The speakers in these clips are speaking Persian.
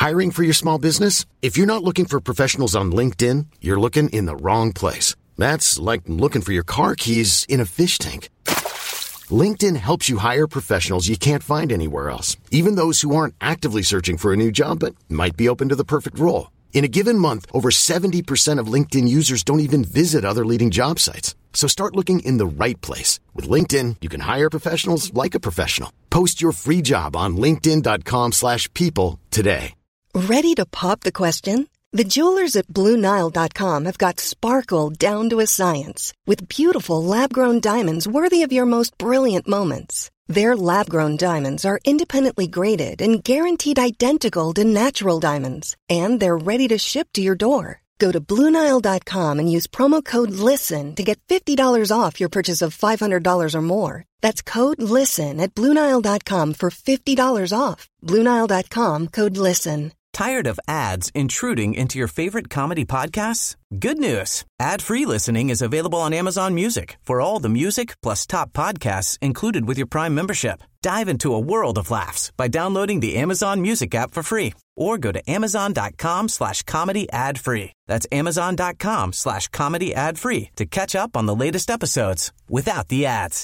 Hiring for your small business? If you're not looking for professionals on LinkedIn, you're looking in the wrong place. That's like looking for your car keys in a fish tank. LinkedIn helps you hire professionals you can't find anywhere else, even those who aren't actively searching for a new job but might be open to the perfect role. In a given month, over 70% of LinkedIn users don't even visit other leading job sites. So start looking in the right place. With LinkedIn, you can hire professionals like a professional. Post your free job on linkedin.com/people today. Ready to pop the question? The jewelers at BlueNile.com have got sparkle down to a science with beautiful lab-grown diamonds worthy of your most brilliant moments. Their lab-grown diamonds are independently graded and guaranteed identical to natural diamonds, and they're ready to ship to your door. Go to BlueNile.com and use promo code LISTEN to get $50 off your purchase of $500 or more. That's code LISTEN at BlueNile.com for $50 off. BlueNile.com, code LISTEN. Tired of ads intruding into your favorite comedy podcasts? Good news. Ad-free listening is available on Amazon Music for all the music plus top podcasts included with your Prime membership. Dive into a world of laughs by downloading the Amazon Music app for free or go to amazon.com/comedy ad-free. That's amazon.com/comedy ad-free to catch up on the latest episodes without the ads.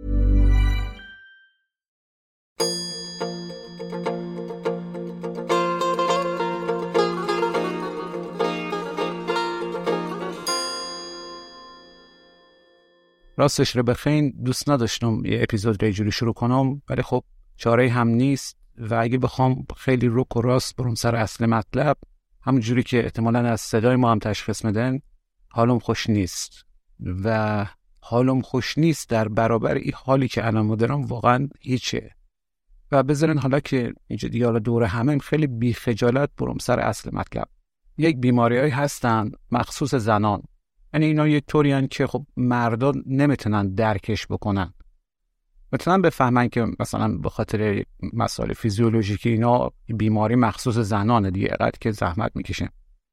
راستش رو بخین دوست نداشتم یه اپیزود ریجوری شروع کنم، ولی خب چاره هم نیست و اگه بخوام خیلی رک و راست برم سر اصل مطلب، همونجوری که احتمالاً از صدای ما هم تشخیص میدن، حالم خوش نیست و حالم خوش نیست در برابر این حالی که الان ما دارم واقعاً هیچه. و بذارن حالا که اینجا دیگه حالا دور همه خیلی بی خجالت برم سر اصل مطلب. یک بیماریایی هستن مخصوص زنان، یعنی اینا یک طوری هن که خب مردان نمیتونن درکش بکنن، میتونن بفهمن که مثلا به خاطر مسائل فیزیولوژیکی اینا بیماری مخصوص زنانه دیگه، قد که زحمت میکشن،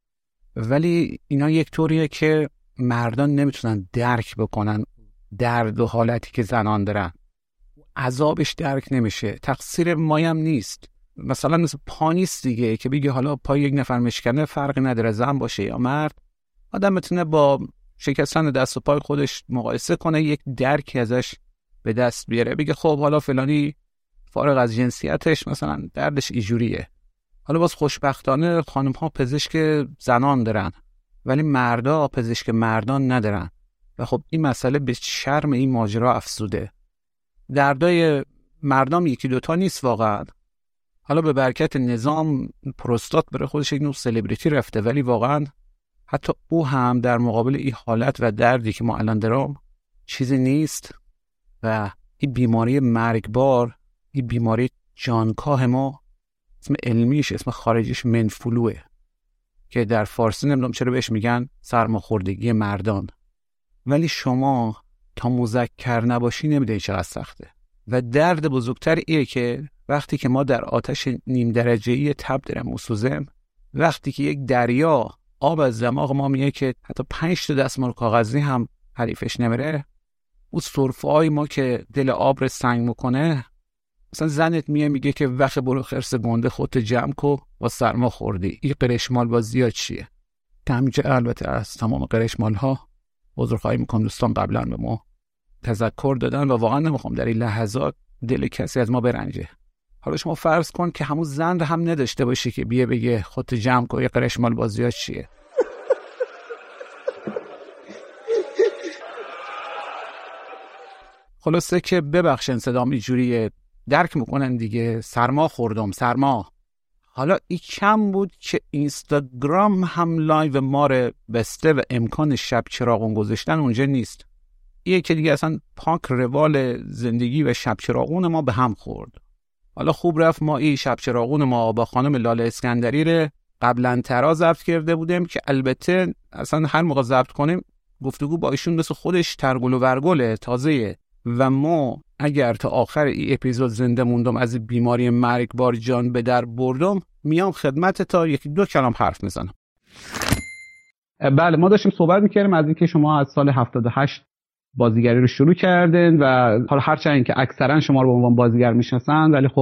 ولی اینا یک طوریه که مردان نمیتونن درک بکنن درد و حالتی که زنان دارن، عذابش درک نمیشه. تقصیر مایم نیست، مثلا پا نیست دیگه که بگه حالا پای یک نفر مشکنه فرقی نداره زن باشه یا مرد، آدم میتونه با شکستن دست و پای خودش مقایسه کنه، یک درکی ازش به دست بیاره، بگه خب حالا فلانی فارغ از جنسیتش مثلا دردش اینجوریه. حالا باز خوشبختانه خانم ها پزشک زنان دارن ولی مردا پزشک مردان ندارن و خب این مسئله به شرم این ماجرا افزوده. دردای مردم یکی دوتا نیست واقعا. حالا به برکت نظام پروستات برای خودش یک نوع سلبریتی رفته، ولی واقعا حتی او هم در مقابل این حالت و دردی که ما الان دارم چیزی نیست و این بیماری مرگبار، این بیماری جانکاه ما، اسم علمیش اسم خارجیش منفلوه که در فارسی نمیدونم چرا بهش میگن سرماخوردگی مردان، ولی شما تا مذکر نباشی نمیدونی چقدر سخته. و درد بزرگتر ایه که وقتی که ما در آتش نیم درجه‌ای تب داریم میسوزیم، وقتی که یک دریا آب از دماغ ما میگه که حتی 5 تا دستمال کاغذی هم حریفش نمیره، اون سرفه‌های ما که دل آب رو سنگ میکنه، مثلا زنت میگه که وقت برو خرس گنده خودت جمع کو و سرما خوردی. این قرشمال بازی چیه؟ همینجا البته از تمام قرشمال ها عذرخواهی میکنم دوستان، قبلا به ما تذکر دادن و واقعا نمیخوام در این لحظات دل کسی از ما برنجه. حالا شما فرض کن که همون زن هم نداشته باشی که بیه بگه خودت جمع کو، یه قرشمال بازی چیه؟ خلاصه که ببخشن صدام اینجوریه، درک میکنن دیگه، سرما خوردم سرما. حالا این کم بود که اینستاگرام هم لایو ما رو بسته و امکان شب چراغون گذاشتن اونجا نیست. یه که دیگه اصلا پاک روال زندگی و شب چراغون ما به هم خورد. حالا خوب رفت ما این شب چراغون ما با خانم لاله اسکندری رو قبلا ترا ضبط کرده بودیم که البته اصلا هر موقع ضبط کنیم گفتگو با ایشون مثل خودش ترگل و ورگله تازه، و ما اگر تا آخر این اپیزود زنده موندم از بیماری مرگبار جان به در بردم، میام خدمت تا یکی دو کلام حرف میزنم. بله، ما داشتیم صحبت میکردیم از اینکه شما از سال 78 بازیگری رو شروع کردین و حالا هرچند که اکثرا شما رو به عنوان بازیگر میشناسن، ولی خب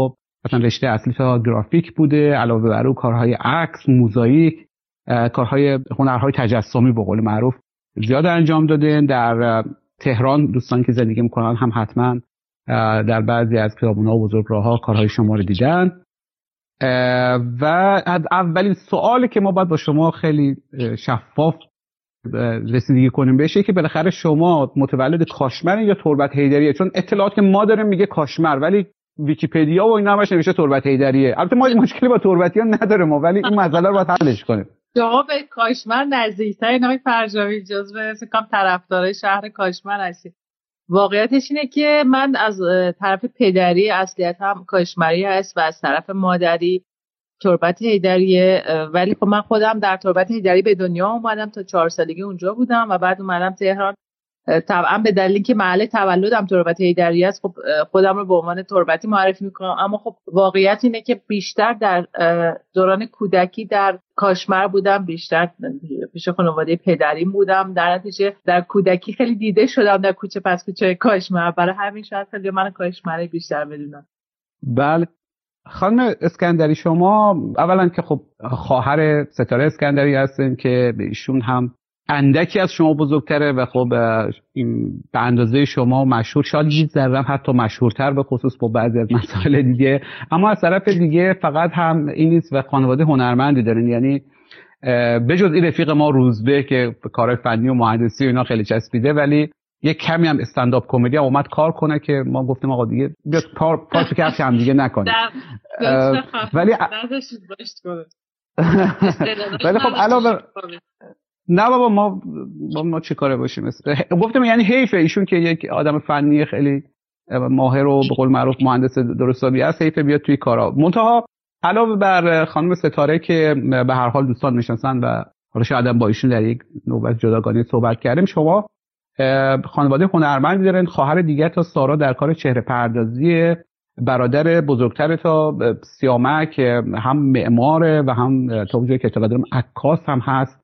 مثلا رشته اصلی تا گرافیک بوده، علاوه بر اون کارهای عکس، موزاییک، کارهای هنرهای تجسمی به قول معروف زیاد انجام دادن. در تهران دوستان که زندگی میکنن هم حتما در بعضی از خیابون‌ها و بزرگراه‌ها کارهای شما رو دیدن. و از اولین سوالی که ما باید با شما خیلی شفاف رسیدگی کنیم بهش که بالاخره شما متولد کاشمر یا تربت حیدریه؟ چون اطلاعات که ما داریم میگه کاشمر، ولی ویکی‌پدیا و اینا همش نوشته تربت حیدریه. البته ما مشکلی با تربتی‌ها نداریم ولی این مسئله رو باید حلش کنیم. شما به کاشمر نزدیک‌ترین آقای فرجامی، جزو فکر کنم طرفدارای شهر کاشمر هستید. واقعیتش اینه که من از طرف پدری اصلیتم کاشمری هست و از طرف مادری تربت حیدریه، ولی خب من خودم در تربت حیدری به دنیا اومدم، تا 4 سالگی اونجا بودم و بعد اومدم تهران. طبعا به دلیلی که محل تولدم تربت حیدری است خب خودم رو به عنوان تربتی معرفی میکنم، اما خب واقعیت اینه که بیشتر در دوران کودکی در کاشمر بودم، بیشتر پیش خانواده پدریم بودم. در نتیجه در کودکی خیلی دیده شدم در کوچه پس کوچه کاشمر، برای همین شاید خیلی من کاشمری بیشتر بدونم. بله خانم اسکندری، شما اولا که خب خواهر ستاره اسکندری هستین که به ایشون هم اندکی از شما بزرگتره و خب این به اندازه شما مشهور، شاید یه ذره حتی مشهورتر به خصوص با بعضی از مسائل دیگه. اما از طرف دیگه فقط هم این نیست و خانواده هنرمندی دارین، یعنی بجز این رفیق ما روزبه که کارهای فنی و مهندسی و اینا خیلی چسبیده، ولی یه کمی هم استندآپ کمدی هم اومد کار کنه که ما گفتیم آقا دیگه بیاد پاشو کفش هم دیگه نکنیم. ولی ولی خب علاوه نه بابا ما چه کاره باشیم، گفتم یعنی حیفه ایشون که یک آدم فنی خیلی ماهر و به قول معروف مهندس درستابی است، حیفه بیاد توی کارا. منتها علاوه بر خانم ستاره که به هر حال دوستان میشناسن و حالا شاید با ایشون در یک نوبت جداگانه صحبت کردیم، شما خانواده هنرمندی دارن. خواهر دیگه تا سارا در کار چهره پردازی، برادر بزرگتر تا سیامک هم معماره و هم تا اونجایی که اطلاع دارم عکاس هم هست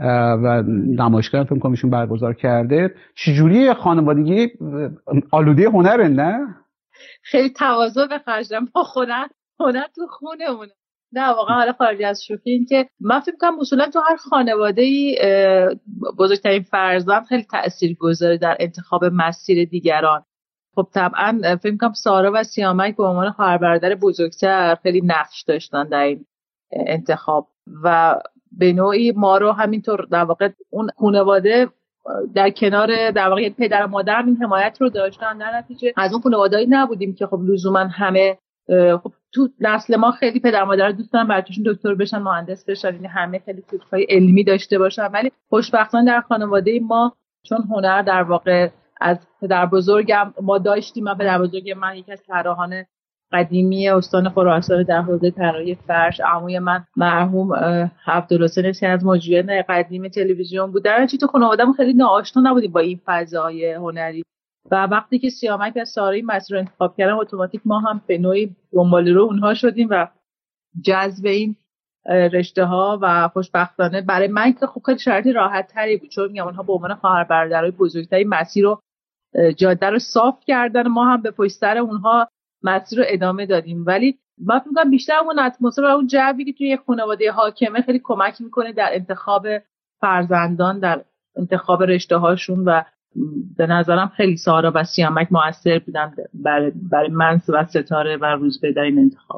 و نمایشگاه فکر کنم ایشون برگزار کرده. چجوری خانوادگی آلوده هنره؟ نه خیلی تواضع به خرج دادم با هنر تو خونمونه. نه واقعا حالا خارج از شوخی این که من فکر می‌کنم اصولا تو هر خانواده‌ای بزرگترین فرزند خیلی تاثیرگذاره در انتخاب مسیر دیگران. خب طبعا فکر می‌کنم سارا و سیامک به عنوان خواهر برادر بزرگتر خیلی نقش داشتن در این انتخاب و به نوعی ما رو همینطور در واقع اون خانواده در کنار در واقع پدر و مادر این حمایت رو داشتن. در نتیجه از اون خانواده‌ای نبودیم که خب لزوما همه خب تو نسل ما خیلی پدر و مادر دوست دارن بچه‌شون دکتر بشن، مهندس بشن، یعنی همه خیلی فکرهای علمی داشته باشن، ولی خوشبختانه در خانواده ما چون هنر در واقع از پدر بزرگم ما داشتیم. من پدر بزرگ من یکی از طراحان قدیمی استان خراسان در حوزه طراحی فرش، عموی من مرحوم عبدالحسین یکی از مجریان قدیم تلویزیون بود. در نتیجه تو خانواده‌مون خیلی ناآشنا نبودیم با این فضای هنری و وقتی که سیامک و سارا مسیر رو انتخاب کردن اتوماتیک ما هم به نوعی دنبال رو اونها شدیم و جذب این رشته ها و خوشبختانه برای من که خب خیلی شرایط راحت تری بود، چون میگم اونها به عنوان خواهر برادرای بزرگتری مسیر رو جاده رو صاف کردن، ما هم به پشت سر اونها مسیر رو ادامه دادیم. ولی من فکر می‌کنم بیشتر اون اتمسفر و اون جوی که توی یک خانواده حاکمه خیلی کمک میکنه در انتخاب فرزندان، در انتخاب رشته هاشون و به نظرم خیلی سارا و سیامک مؤثر بودن برای من و ستاره و روزبه در این انتخاب.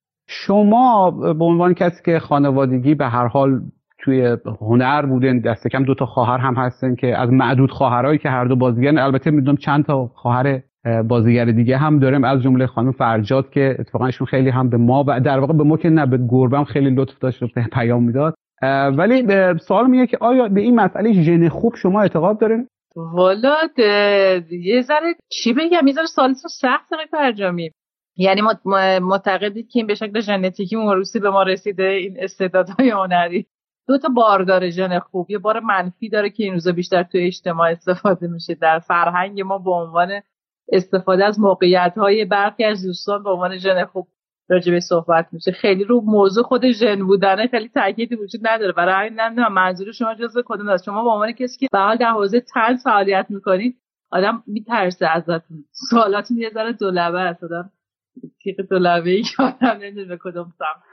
شما به عنوان کسی که خانوادگی به هر حال توی هنر بودن، دست کم 2 تا خواهر هم هستن که از معدود خواهرایی که هر دو بازیگرن، البته میدونم چند تا خواهر بازیگر دیگه هم داریم از جمله خانم فرجاد که اتفاقا ایشون خیلی هم به ما و در واقع به ما که نه به گربه هم خیلی لطف داشت و پیام میداد. ولی سوال میگه که آیا به این مسئله ژن خوب شما اعتقاد دارین؟ والا یه ذره چی بگم، یه ذره سوالتون سخته آقای فرجامی. یعنی معتقدید که این به شکل ژنتیکی موروثی به ما رسیده این استعدادهای هنری؟ 2 تا بار داره ژن خوب، یه بار منفی داره که این روزا بیشتر توی اجتماع استفاده میشه. در فرهنگ ما به عنوان استفاده از موقعیت‌های برخی از دوستان به عنوان ژن خوب راجع به صحبت میشه. خیلی رو موضوع خود ژن بودن خیلی تاکیدی وجود نداره. برای همین نمیدونم منظور شما جزء کدوم است. شما به عنوان کسی که به حال در حوزه طنز فعالیت میکنید آدم میترسه ازتون، سوالاتون یه ذره دولبه است، آدم تیغ دولبه‌ای که آدم نمیدونه به کدوم سمت.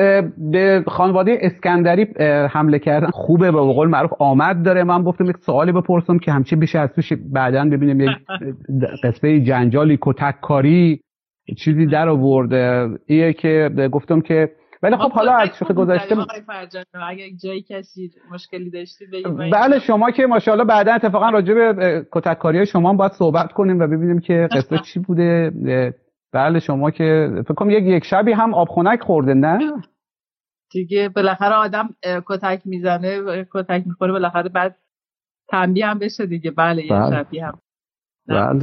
به خانواده اسکندری حمله کردن خوبه، به قول معروف آمد داره. من گفتم یک سوالی بپرسم که همچه بشه از توش بعداً ببینیم یک قصه جنجالی کتککاری چیزی در آورده. ایه که گفتم که ولی خب حالا از شوخی گذشته اگه جایی کسی مشکلی داشتی بگید. بله شما که ماشاءالله بعدا اتفاقا راجع به کتککاری‌های شما هم باید صحبت کنیم و ببینیم که قصه چی بوده. بله شما که فکر کنم یک شبی هم آبخنک خورده نه دیگه بالاخره آدم کتک میزنه کتک میخوره بالاخره بعد تنبیه هم بشه دیگه. بله یک شبی هم بله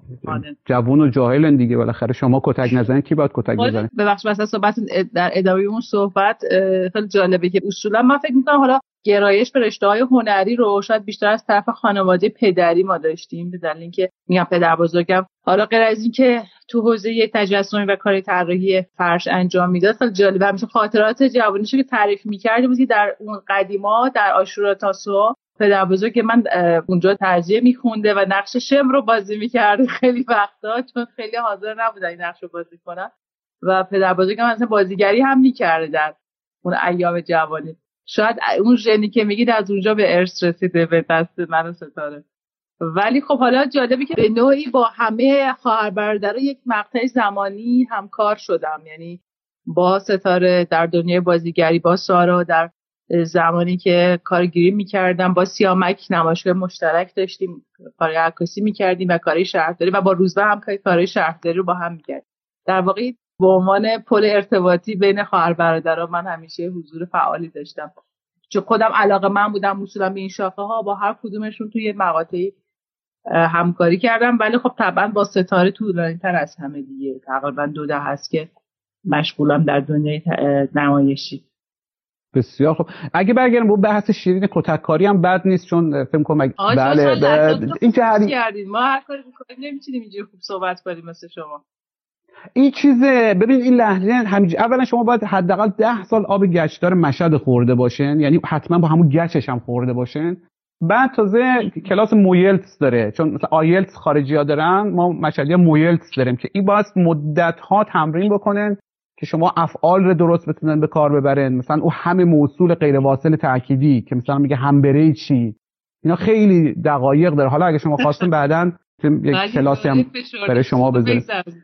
جوون و جاهلن دیگه بالاخره. شما کتک نزنید کی باید کتک بزنه؟ ببخشید مثلا صحبت در ادامه اون صحبت خیلی جالبه که اصولا من فکر میکنم حالا گرایش به رشته‌های هنری رو شاید بیشتر از طرف خانواده پدری ما داشتیم، به دلیل اینکه میگم پدر بزرگم حالا غیر از اینکه تو حوزه تجسمی و کار طراحی فرش انجام میداد، خیلی جالبه همیشه خاطرات جوانیشو که تعریف می‌کرد بود که در اون قدیما در عاشورا تاسوعا پدر بزرگ من اونجا ترجیح میخونده و نقش شم رو بازی میکرد خیلی وقتا، چون خیلی حاضر نبودن این نقش رو بازی کنن و پدر بزرگم مثلا بازیگری هم میکرده در اون ایام جوانی. شاید اون ژنی که میگید از اونجا به ارث رسیده به دست من و ستاره. ولی خب حالا جالبی که به نوعی با همه خواهر برادرها یک مقطع زمانی همکار شدم، یعنی با ستاره در دنیای بازیگری، با سارا در زمانی که کارگیری میکردم، با سیامک نمایشگاه مشترک داشتیم کارهای عکاسی میکردیم و کارهای شهرداری، و با روزبه هم کارهای شهرداری رو با هم میکردیم. در واقع به عنوان پل ارتباطی بین خواهر برادرها من همیشه حضور فعالی داشتم، چون خودم علاقه من بودم اصولا به این شاخه ها، با هر کدومشون توی مقاطعی همکاری کردم. ولی خب طبعا با ستاره طولانی‌تر از همه دیگه، تقریبا 2 دهه هست که مشغولم در دنیای نمایشی. بسیار خب. اگه برگردیم رو بحث شیرین کتککاری هم بد نیست، چون فکر کنم بله این که ما هر کاری می‌کنیم نمی‌تونیم اینجوری خوب صحبت کنیم مثل شما. این چیزه ببین این لهجه همینجوری، اولا شما باید حداقل 10 سال آب گچدار مشهد خورده باشین، یعنی حتما با همون گچش هم خورده باشین. بعد تازه کلاس مویلتس داره، چون مثلا آیلتس خارجی‌ها دارن، ما مشهدی‌ها مویلتس داریم که این باید مدت‌ها تمرین بکنن که شما افعال رو درست بتونن به کار ببرن. مثلا اون همه موصول غیر واصل تأکیدی که مثلا میگه همبره چی، اینا خیلی دقایق داره. حالا اگه شما خواستین بعداً یک کلاسی هم برای شما بذاریم.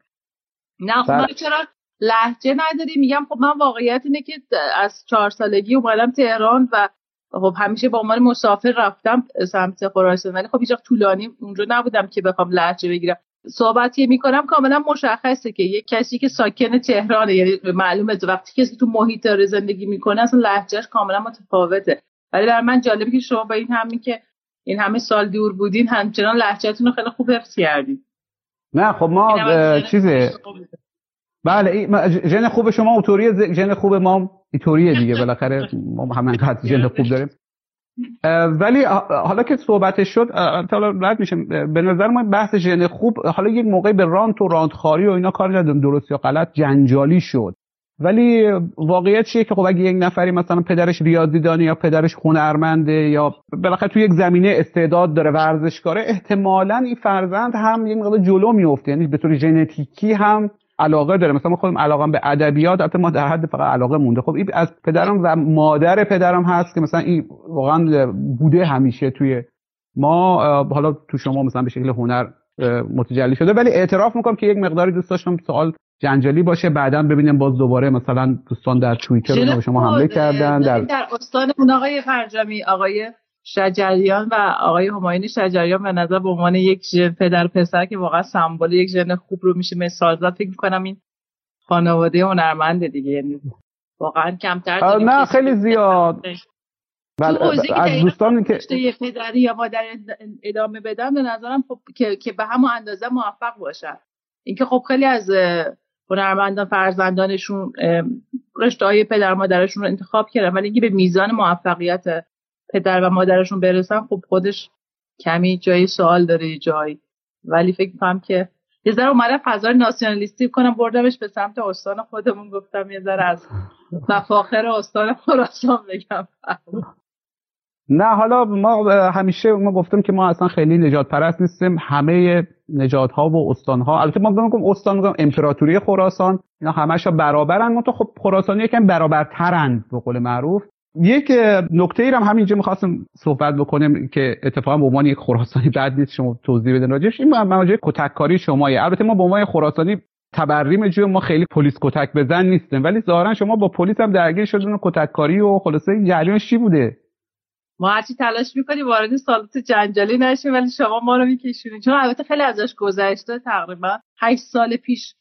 نه خب چرا لهجه نداری؟ میگم خب من واقعیت اینه که از 4 سالگی اومدم تهران و خب همیشه با عنوان مسافر رفتم سمت خراسان، ولی خب هیچ وقت طولانی اونجا نبودم که بخوام لهجه بگیرم. صحبتی میکنم کاملا مشخصه که یک کسی که ساکن تهرانه، یعنی معلومه وقتی کسی تو محیط داره زندگی میکنه اصلا لهجهش کاملا متفاوته. ولی برای من جالبه که شما با این همین که این همه سال دور بودین همچنان لهجهتون رو خیلی خوب حفظ کردین. نه خب ما چیزه بله ژن خوب شما اوتوری، ژن خوب ما ایتوریه دیگه، بالاخره ما همینقدر ژن خوب داریم. ولی حالا که صحبتش شد حالا رد میشه، به نظر من بحث ژن خوب حالا یک موقعی به رانت و رانتخاری و اینا کار ندارم، درست یا غلط جنجالی شد. ولی واقعیت چیه که خب اگه یک نفری مثلا پدرش ریاضیدانه یا پدرش هنرمنده یا بالاخره توی یک زمینه استعداد داره، ورزشکاره، احتمالاً این فرزند هم یک مقدار جلو میفته، یعنی به طور ژنتیکی هم علاقه داره. مثلا من خودم علاقم به ادبیات، البته ما در حد فقط علاقه مونده. خب این از پدرم و مادر پدرم هست که مثلا این واقعا بوده همیشه توی ما، حالا تو شما مثلا به شکل هنر متجلی شده. ولی اعتراف میکنم که یک مقداری دوست داشتم سوال جنجالی باشه، بعداً ببینیم باز دوباره مثلا دوستان در توییتر به شما حمله کردن. در استان اون آقای فرجامی، آقای شجریان و آقای همایون شجریان به نظر به عنوان یک پدر پسر که واقعا سمبل یک ژن خوب رو میشه مثال زد. فکر می‌کنم این خانواده هنرمند دیگه، یعنی واقعا کمتر داریم. نه خیلی زیاد. بله از دوستان که یه پدری یا مادر ادامه بدن به نظرم خب که به همون اندازه موفق باشن. اینکه خب خیلی از هنرمندان فرزندانشون رشته‌های پدر مادرشون رو انتخاب کردن، ولی اینکه به میزان موفقیت پدر و مادرشون برسن خب خودش کمی جای سوال داره جایی. ولی فکر می‌کنم که یه ذره اومدم فضای ناسیونالیستی کنم بردمش به سمت استان خودمون، گفتم یه ذره از مفاخر استان خراسان بگم. نه حالا ما همیشه ما گفتم که ما اصلا خیلی نجات پرست نیستیم، همه نژادها و استانها، البته ما میگم استان میگم امپراتوری خراسان، اینا همش برابرن، منتها خب خراسانی یکم برابرترن به قول معروف. یک نکته ای هم همینجا می‌خواستم صحبت بکنم که اتفاقا به عنوان یک خراسانی بد نیست شما توضیح بدین راجعش. این ماجرای کتککاری شمایه. البته ما به عنوان خراسانی تبریم جو ما خیلی پلیس کتک بزن نیستیم، ولی ظاهرا شما با پلیس هم درگیر شدین و کتککاری و خلاصه جریانش چی بوده؟ ما هرچی تلاش میکنیم وارد سالات جنجالی نشیم، ولی شما ما رو میکشونید. چون البته خیلی ازش گذشته، تقریبا 8 سال پیش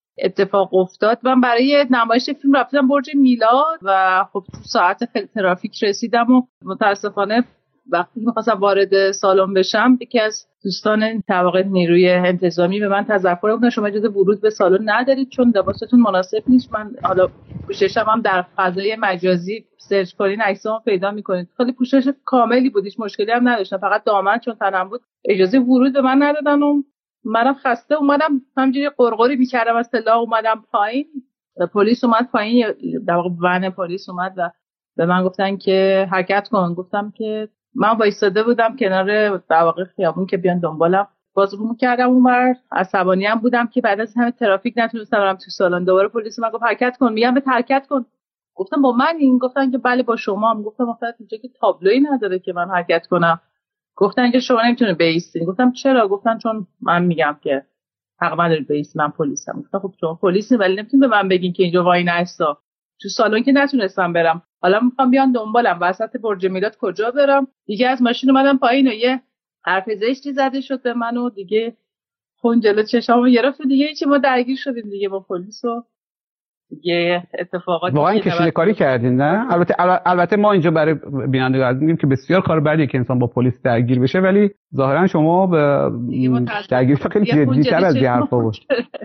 اتفاق افتاد. من برای نمایش فیلم رفتم برج میلاد و خب تو ساعت خیلی ترافیک رسیدم و متاسفانه وقتی می‌خواستم وارد سالن بشم یکی از دوستان طبقه نیروی انتظامی به من تذکر داد شما اجازه ورود به سالن ندارید چون لباستون مناسب نیست. من حالا پوششم هم در فضای مجازی سرچ کنین عکسامو پیدا می‌کنید. خیلی پوشش کاملی بود، هیچ مشکلی هم نداشتم، فقط دامن چون تنم بود اجازه ورود به من ندادن و منم خسته اومدم همینجوری قرقری می‌کردم از طلا اومدم پایین. پلیس اومد پایین، در واقع ون پلیس اومد و به من گفتن که حرکت کن. گفتم که من وایساده بودم کنار در واقع خیابون که بیان دنبالم، بازگو کردم اونور، عصبانی هم بودم که بعد از همه ترافیک نتونستم برم تو سالن. دوباره پلیس من گفت حرکت کن، میگم به حرکت کن. گفتم با من این؟ گفتن که بله با شما. گفتم آخه اینجا که تابلویی نداره که من حرکت کنم. گفتن که شما نمیتونی بایستی. گفتم چرا؟ گفتن چون من میگم که حق ندارید بایستی، من پلیسم. گفتم خب شما پلیسی ولی نمیتونید به من بگین که اینجا وای نستا. تو سالن که نتونستم برم، حالا میخوام بیان دنبالم وسط برج میلاد کجا برم؟ دیگه از ماشین اومدم پایین و یه حرف زشتی زده شد به من و دیگه خون جلو چشامو گرفت. دیگه هیچی، ما درگیر شدیم دیگه با پلیس و دیگه اتفاقاتی واقعا کشیده کاری کردین نه؟ البته ما اینجا برای بینندگان میگیم که بسیار کار بدیه که انسان با پلیس درگیر بشه، ولی ظاهرا شما به درگیر خیلی جدی‌تر از این حرفا بود.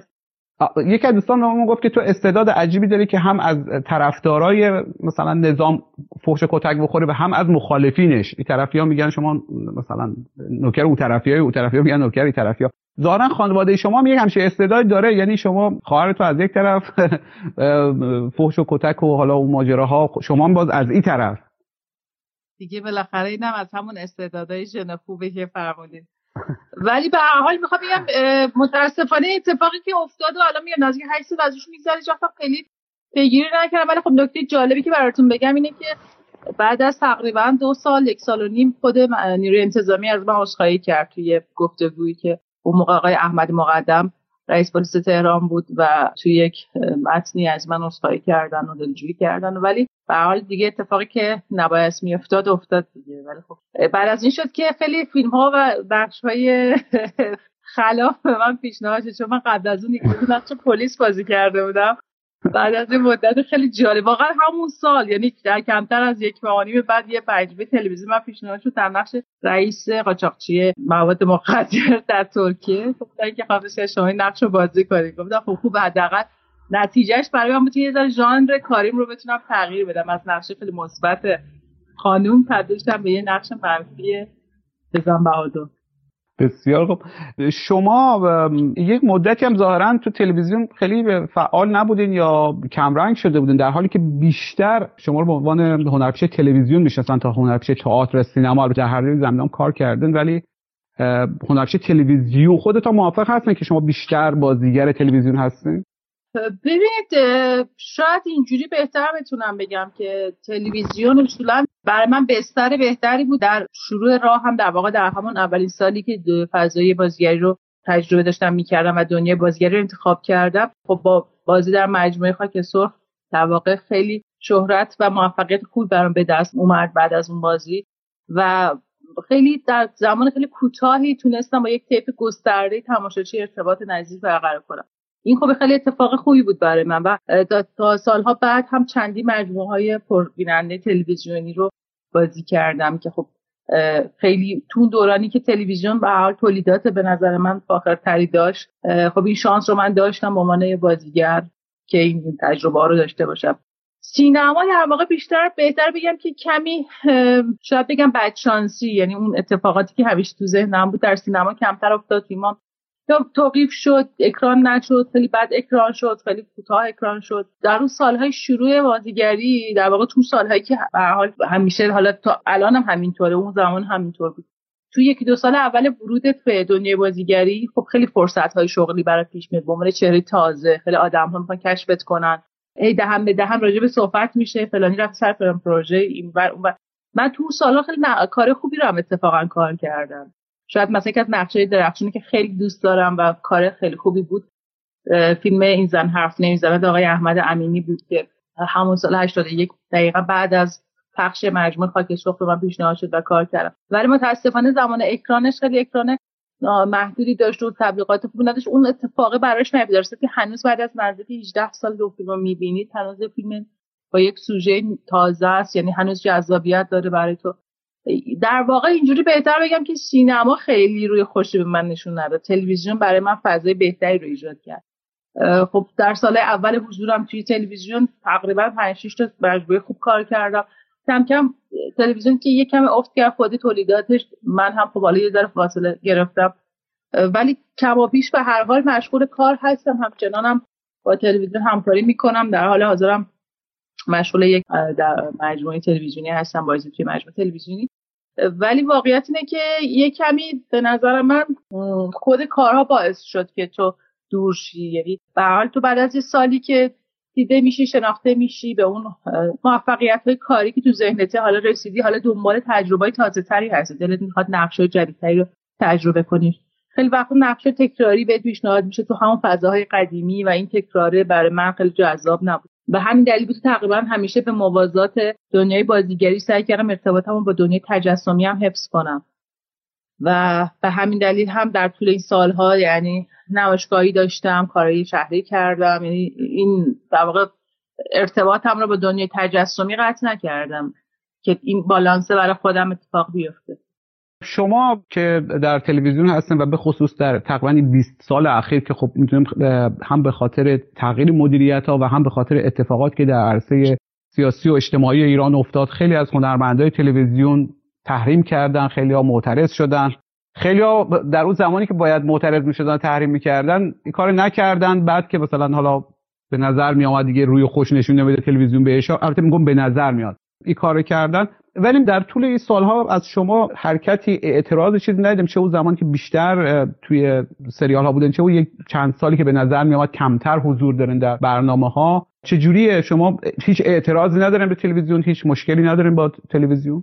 یکی از دوستان من گفت که تو استعداد عجیبی داری که هم از طرفدارای مثلا نظام فحش کتک بخوری و هم از مخالفینش. این طرفی‌ها میگن شما مثلا نوکر اون طرفی‌ها، اون طرفی‌ها میگن نوکر این طرفی‌ها. ظاهرا خانواده شما میگه همشه استعداد داره، یعنی شما خواهر تو از یک طرف فحش و کتک و حالا اون ماجراها، شما هم باز از این طرف دیگه بالاخره اینم از همون استعدادای ژن خوبه که فرمودید. ولی به هر حال میخوام بگم متاسفانه اتفاقی که افتاد و الان میگم نزدیک 8 سال ازش میگذره چون خیلی پیگیری نکردم. ولی خب نکته جالبی که براتون بگم اینه که بعد از تقریبا 2 سال 1 سال و نیم خود نیروی انتظامی از من عذرخواهی کرد توی گفتگویی که اون موقع آقای احمد مقدم رئیس پلیس تهران بود و توی یک متنی از من عذرخواهی کردن و دلجویی کردن. ولی به هر حال دیگه اتفاقی که نباید میافتاد افتاد دیگه. ولی خب بعد از این شد که خیلی فیلم ها و بخش های خلاف به من پیشنهاد شد چون من قبل از اون یک نقش پلیس بازی کرده بودم. بعد از این مدت خیلی جالب واقعا همون سال، یعنی در کمتر از 1 ماه و نیم بعد یه برنامه تلویزیون من پیشنهاد شد در نقش رئیس قاچاقچی مواد مخدر در ترکیه. گفتن که خواهش شما این نقش رو بازی کنید. گفتم خب خوب، حداقل نتیجهش برای من بتونه یه ذره ژانر کاریم رو بتونم تغییر بدم، از نقش خیلی مثبت خانوم تبدیل شدم به یه نقش منفی نظام بهادر. بسیار خوب. شما یک مدتی هم ظاهرا تو تلویزیون خیلی فعال نبودین یا کمرنگ شده بودین، در حالی که بیشتر شما رو به عنوان هنرپیشه تلویزیون میشناسن تا هنرپیشه تئاتر، سینما. البته هر دو زمینه‌ام کار کردین، ولی هنرپیشه تلویزیون خودتون موافق هستین که شما بیشتر بازیگر تلویزیون هستین؟ ببینید شاید اینجوری بهتر بتونم بگم که تلویزیون اصولا برای من بستر بهتری بود. در شروع راه هم در واقع در همون اولین سالی که فضای بازیگری رو تجربه داشتم میکردم و دنیای بازیگری رو انتخاب کردم، خب با بازی در مجموعه خاک سرخ در واقع خیلی شهرت و موفقیت خوب برام به دست اومد بعد از اون بازی و خیلی در زمان خیلی کوتاهی تونستم با یک تیپ گسترده تماشاچی ارتباط نزدیک برقرار کنم. این خب خیلی اتفاق خوبی بود برای من و تا سالها بعد هم چندی مجموعه‌های پربیننده تلویزیونی رو بازی کردم که خب خیلی تو دورانی که تلویزیون به هر حال تولیدات به نظر من فاخرتری داشت، خب این شانس رو من داشتم به عنوان بازیگر که این تجربه رو داشته باشم. سینما در واقع بیشتر بهتر بگم که کمی شاید بگم بدشانسی، یعنی اون اتفاقاتی که همیشه تو ذهنم بود در سینما کمتر افتاد. فیلمام توقیف شد، اکران نشد، خیلی بد اکران شد، خیلی کوتاه اکران شد. در اون سالهای شروع بازیگری در واقع تو سالهایی که به هر حال همیشه حالا تا الان هم همینطوره، اون زمان همینطور بود، توی 1-2 سال اول ورودت به دنیای بازیگری خب خیلی فرصت‌های شغلی برات پیش میاد، به عنوان چهره تازه خیلی آدم‌ها میخوان کشفت کنن، دهن به دهن راجع به صحبت میشه، فلانی رفت سر فلان پروژه اینور اونور. من تو سالا خیلی کار خوبی رو هم اتفاقا کار کردم. شاید مثلا که از نقشه درخشانی که خیلی دوست دارم و کار خیلی خوبی بود فیلم این زن حرف نمیزند آقای احمد امینی بود که همون سال 81 دقیقا بعد از پخش مجموعه خاک سرخ به من پیشنهاد شد و کار کردم. ولی متاسفانه زمان اکرانش خیلی اکران محدودی داشت و تبلیغات خوبی نداشت. اون اتفاقی براش نمی‌درسه که هنوز بعد از نزدیک 18 سال دو فیلمو می‌بینید، هنوز فیلم با یک سوژه تازه است، یعنی هنوز جذابیت داره برای تو. در واقع اینجوری بهتر بگم که سینما خیلی روی خوشی به من نشون نداد، تلویزیون برای من فضای بهتری رو ایجاد کرد. خب در سال اول حضورم توی تلویزیون تقریبا 5-6 تا مجموعه خوب کار کردم. کم کم تلویزیون که یک کم افت کرد خود تولیداتش، من هم خب حالا یه ذره فاصله گرفتم، ولی کم و بیش به هر حال مشغول کار هستم، همچنانم با تلویزیون همکاری میکنم. در حال حاضرم مشغول یک مجموعه تلویزیونی هستم، بازی توی مجموعه تلویزیونی. ولی واقعیت اینه که یه کمی به نظر من خود کارها باعث شد که تو دور شی، یعنی به هر حال تو بعد از یه سالی که دیده میشی، شناخته میشی، به اون موفقیت‌های کاری که تو ذهنت حالا رسیدی، حالا دنبال تجربه‌های تازه‌تری هستی، دلت میخواد نقشه‌های جدیدتری رو تجربه کنی. خیلی وقتا نقشه تکراری بهت پیشنهاد میشه تو همون فضاهای قدیمی و این تکراره برای من خیلی جذاب نبود. به همین دلیل بود تقریبا همیشه به موازات دنیای بازیگری سعی کردم ارتباطمو با دنیای تجسمی هم حفظ کنم و به همین دلیل هم در طول این سالها یعنی نمایشگاهی داشتم، کارهای شهری کردم، یعنی این در واقع ارتباطم رو با دنیای تجسمی قطع نکردم که این بالانس برای خودم اتفاق بیفته. شما که در تلویزیون هستن و به خصوص در تقریبا 20 سال اخیر که خب میتونیم هم به خاطر تغییر مدیریت‌ها و هم به خاطر اتفاقات که در عرصه سیاسی و اجتماعی ایران افتاد، خیلی از هنرمندای تلویزیون تحریم کردن، خیلی‌ها معترض شدن، خیلی‌ها در اون زمانی که باید معترض می‌شدن تحریم می‌کردن این کارو نکردن. بعد که مثلا حالا به نظر میاد دیگه روی خوش نشون نمیده تلویزیون بهش، البته میگم به نظر میاد این کارو کردن، ولی در طول این سالها از شما حرکتی اعتراض چیزی ندیدم، چه اون زمان که بیشتر توی سریال ها بودن، چه اون یک چند سالی که به نظر میاد کمتر حضور دارن در برنامه‌ها. چه جوریه؟ شما هیچ اعتراضی ندارین به تلویزیون؟ هیچ مشکلی ندارین با تلویزیون؟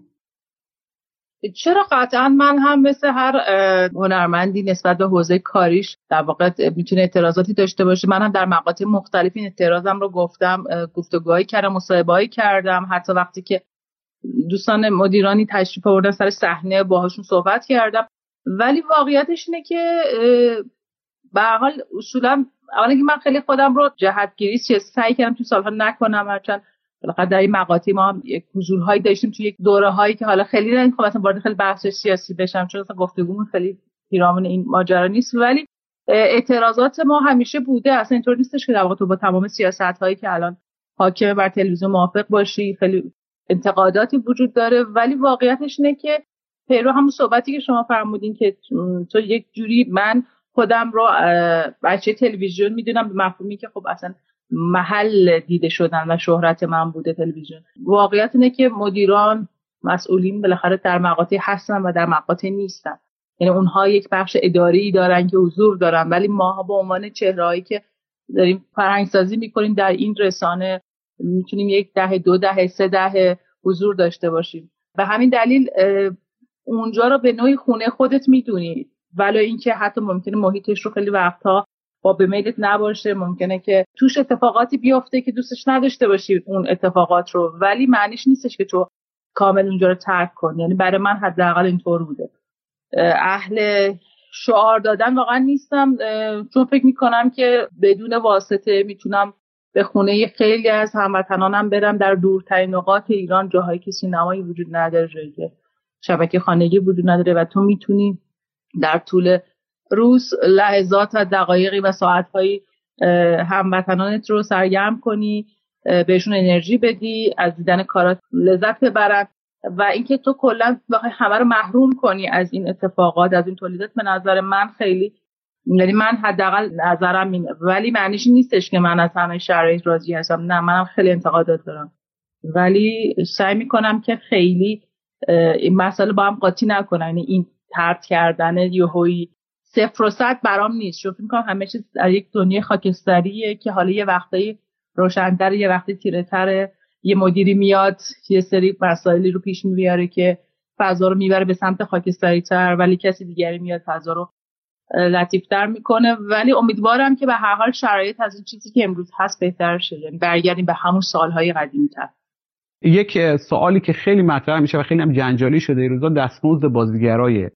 چرا، قطعا من هم مثل هر هنرمندی نسبت به حوزه کاریش در واقع میتونه اعتراضاتی داشته باشه. من هم در مقاطع مختلف این اعتراضم رو گفتم، گفتگوهایی کردم، مصاحبه‌ای کردم، حتی وقتی که دوستان مدیرانی تشریف آوردن سر صحنه باهاشون صحبت کردم. ولی واقعیتش اینه که به هر حال اصولا اولا که من خیلی خودم رو جهتگیری سعی کردم تو سالها نکنم، هرچند بالاخره در این مقاطع ما هم یک حضورهایی داشتیم تو یک دوره‌هایی که حالا خیلی نمیخوام مثلا وارد خیلی بحث سیاسی بشم چون مثلا گفتگومون خیلی پیرامون این ماجرا نیست، ولی اعتراضات ما همیشه بوده. اصلا اینطور نیستش که در واقع تو با تمام سیاست‌هایی که الان حاکم بر تلویزیون موافق باشی، خیلی انتقاداتی وجود داره. ولی واقعیتش اینه که پیرو همون صحبتی که شما فرمودین که تو یک جوری من خودم رو بچه تلویزیون میدونم، به مفهومی که خب اصلا محل دیده شدن و شهرت من بوده تلویزیون. واقعیت اینه که مدیران، مسئولین بالاخره در مقاطع هستن و در مقاطع نیستن، یعنی اونها یک بخش اداری دارن که حضور دارن، ولی ما به عنوان چهرهایی که داریم فرهنگ سازی میکنیم در این رسانه میتونیم 1 دهه 2 دهه 3 دهه حضور داشته باشیم. به همین دلیل اونجا رو به نوعی خونه خودت میدونی، ولی اینکه حتی ممکنه محیطش رو خیلی وقتها با به میلت نباشه، ممکنه که توش اتفاقاتی بیفته که دوستش نداشته باشی اون اتفاقات رو، ولی معنیش نیستش که تو کامل اونجا رو ترک کنی. یعنی برای من حداقل اینطور بوده. اهل شعار دادن واقعا نیستم، چون فکر میکنم که بدون واسطه میتونم به خونه خیلی از هموطنانم برم در دورترین نقاط ایران، جاهایی که سینمایی وجود نداره، جایی که شبکه خانگی وجود نداره، و تو میتونی در طول روز لحظات و دقایقی و ساعت‌هایی هموطنانت رو سرگرم کنی، بهشون انرژی بدی، از دیدن کارات لذت ببرن، و اینکه تو کلا بخوای همه رو محروم کنی از این اتفاقات، از این تولیدات، به نظر من خیلی، یعنی من حداقل نظرم اینه، ولی معنیش نیستش که من از همه شرایط راضی هستم. نه، منم خیلی انتقادات دارم، ولی سعی میکنم که خیلی این مسئله با هم قاطی نکنن. یعنی این طرد کردن یهویی 0 و 100 برام نیست. چون فکر می‌کنم همه چیز در یک دنیای خاکستریه که حالا یه وقتایی روشن‌تر، یه وقتی تیره‌تر، یه مدیری میاد یه سری مسائلی رو پیش میاره که فضا رو میبره به سمت خاکستری‌تر، ولی کسی دیگری میاد فضا رو لطیف‌تر میکنه. ولی امیدوارم که به هر حال شرایط از این چیزی که امروز هست بهتر شه، یعنی برگردیم به همون سالهای قدیمی‌تر. یک سوالی که خیلی مطرح میشه و خیلی هم جنجالی شده این روزا دستمزد بازیگرایه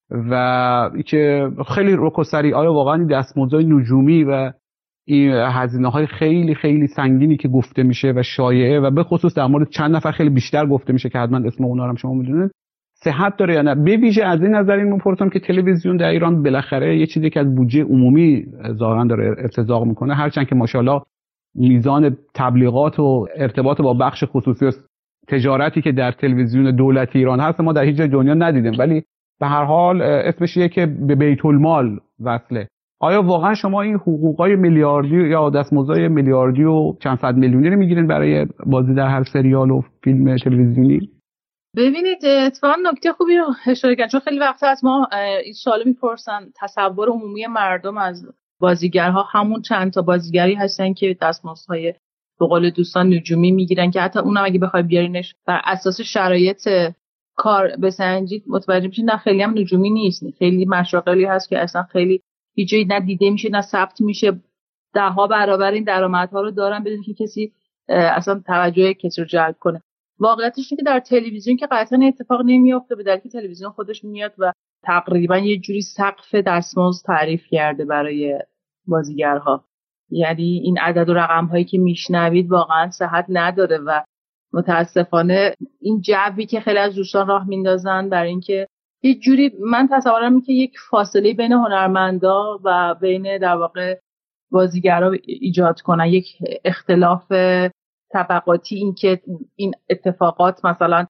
و که خیلی رکوسری، آیا واقعا این دستمزدهای نجومی و این هزینه‌های خیلی خیلی سنگینی که گفته میشه و شایعه و به خصوص در مورد چند نفر خیلی بیشتر گفته میشه که حتما اسم اونها رو هم شما میدونید صحت داره یا نه؟ به ویژه از این نظر این میپرسم که تلویزیون در ایران بالاخره یه چیزی که از بودجه عمومی ظاهرا داره ارتزاق میکنه، هرچند که ماشاءالله میزان تبلیغات و ارتباط با بخش خصوصی و تجارتی که در تلویزیون دولتی ایران هست ما در هیچ جای دنیا ندیدیم، ولی به هر حال اسمش یه که به بیت المال وصله. آیا واقعا شما این حقوقای میلیاردی یا دستمزدهای میلیاردی و چند صد میلیونی رو میگیرین برای بازی در هر سریال و فیلم تلویزیونی؟ ببینید اتفاقا نکته خوبی رو اشاره کردن، چون خیلی وقتا از ما این سوالو میپرسن. تصور عمومی مردم از بازیگرها همون چند تا بازیگری هستن که دستمزدهای به قول دوستان نجومی میگیرن که حتی اونم اگه بخوای بیارینش بر اساس شرایط کار بسنجید متوجه میشین نه خیلی هم نجومی نیست. خیلی مشاغلی هست که اصلا خیلی هیچ جایی نه دیده میشه نه ثبت میشه، 10 برابر این درآمدها رو دارن بدون که کسی اصلا توجه کسی رو جلب کنه. واقعیتش اینه که در تلویزیون که قطعا اتفاق نمیافته، به دلیل که تلویزیون خودش میاد و تقریبا یه جوری سقف دستمزد تعریف کرده برای بازیگرها. یعنی این عدد و رقم هایی که میشنوید واقعا صحت نداره و متاسفانه این جوی که خیلی از دوستان راه میندازن برای اینکه یه جوری من تصورم اینه که یک فاصله بین هنرمندا و بین در واقع بازیگرا ایجاد کنن، یک اختلاف طبقاتی، این که این اتفاقات مثلا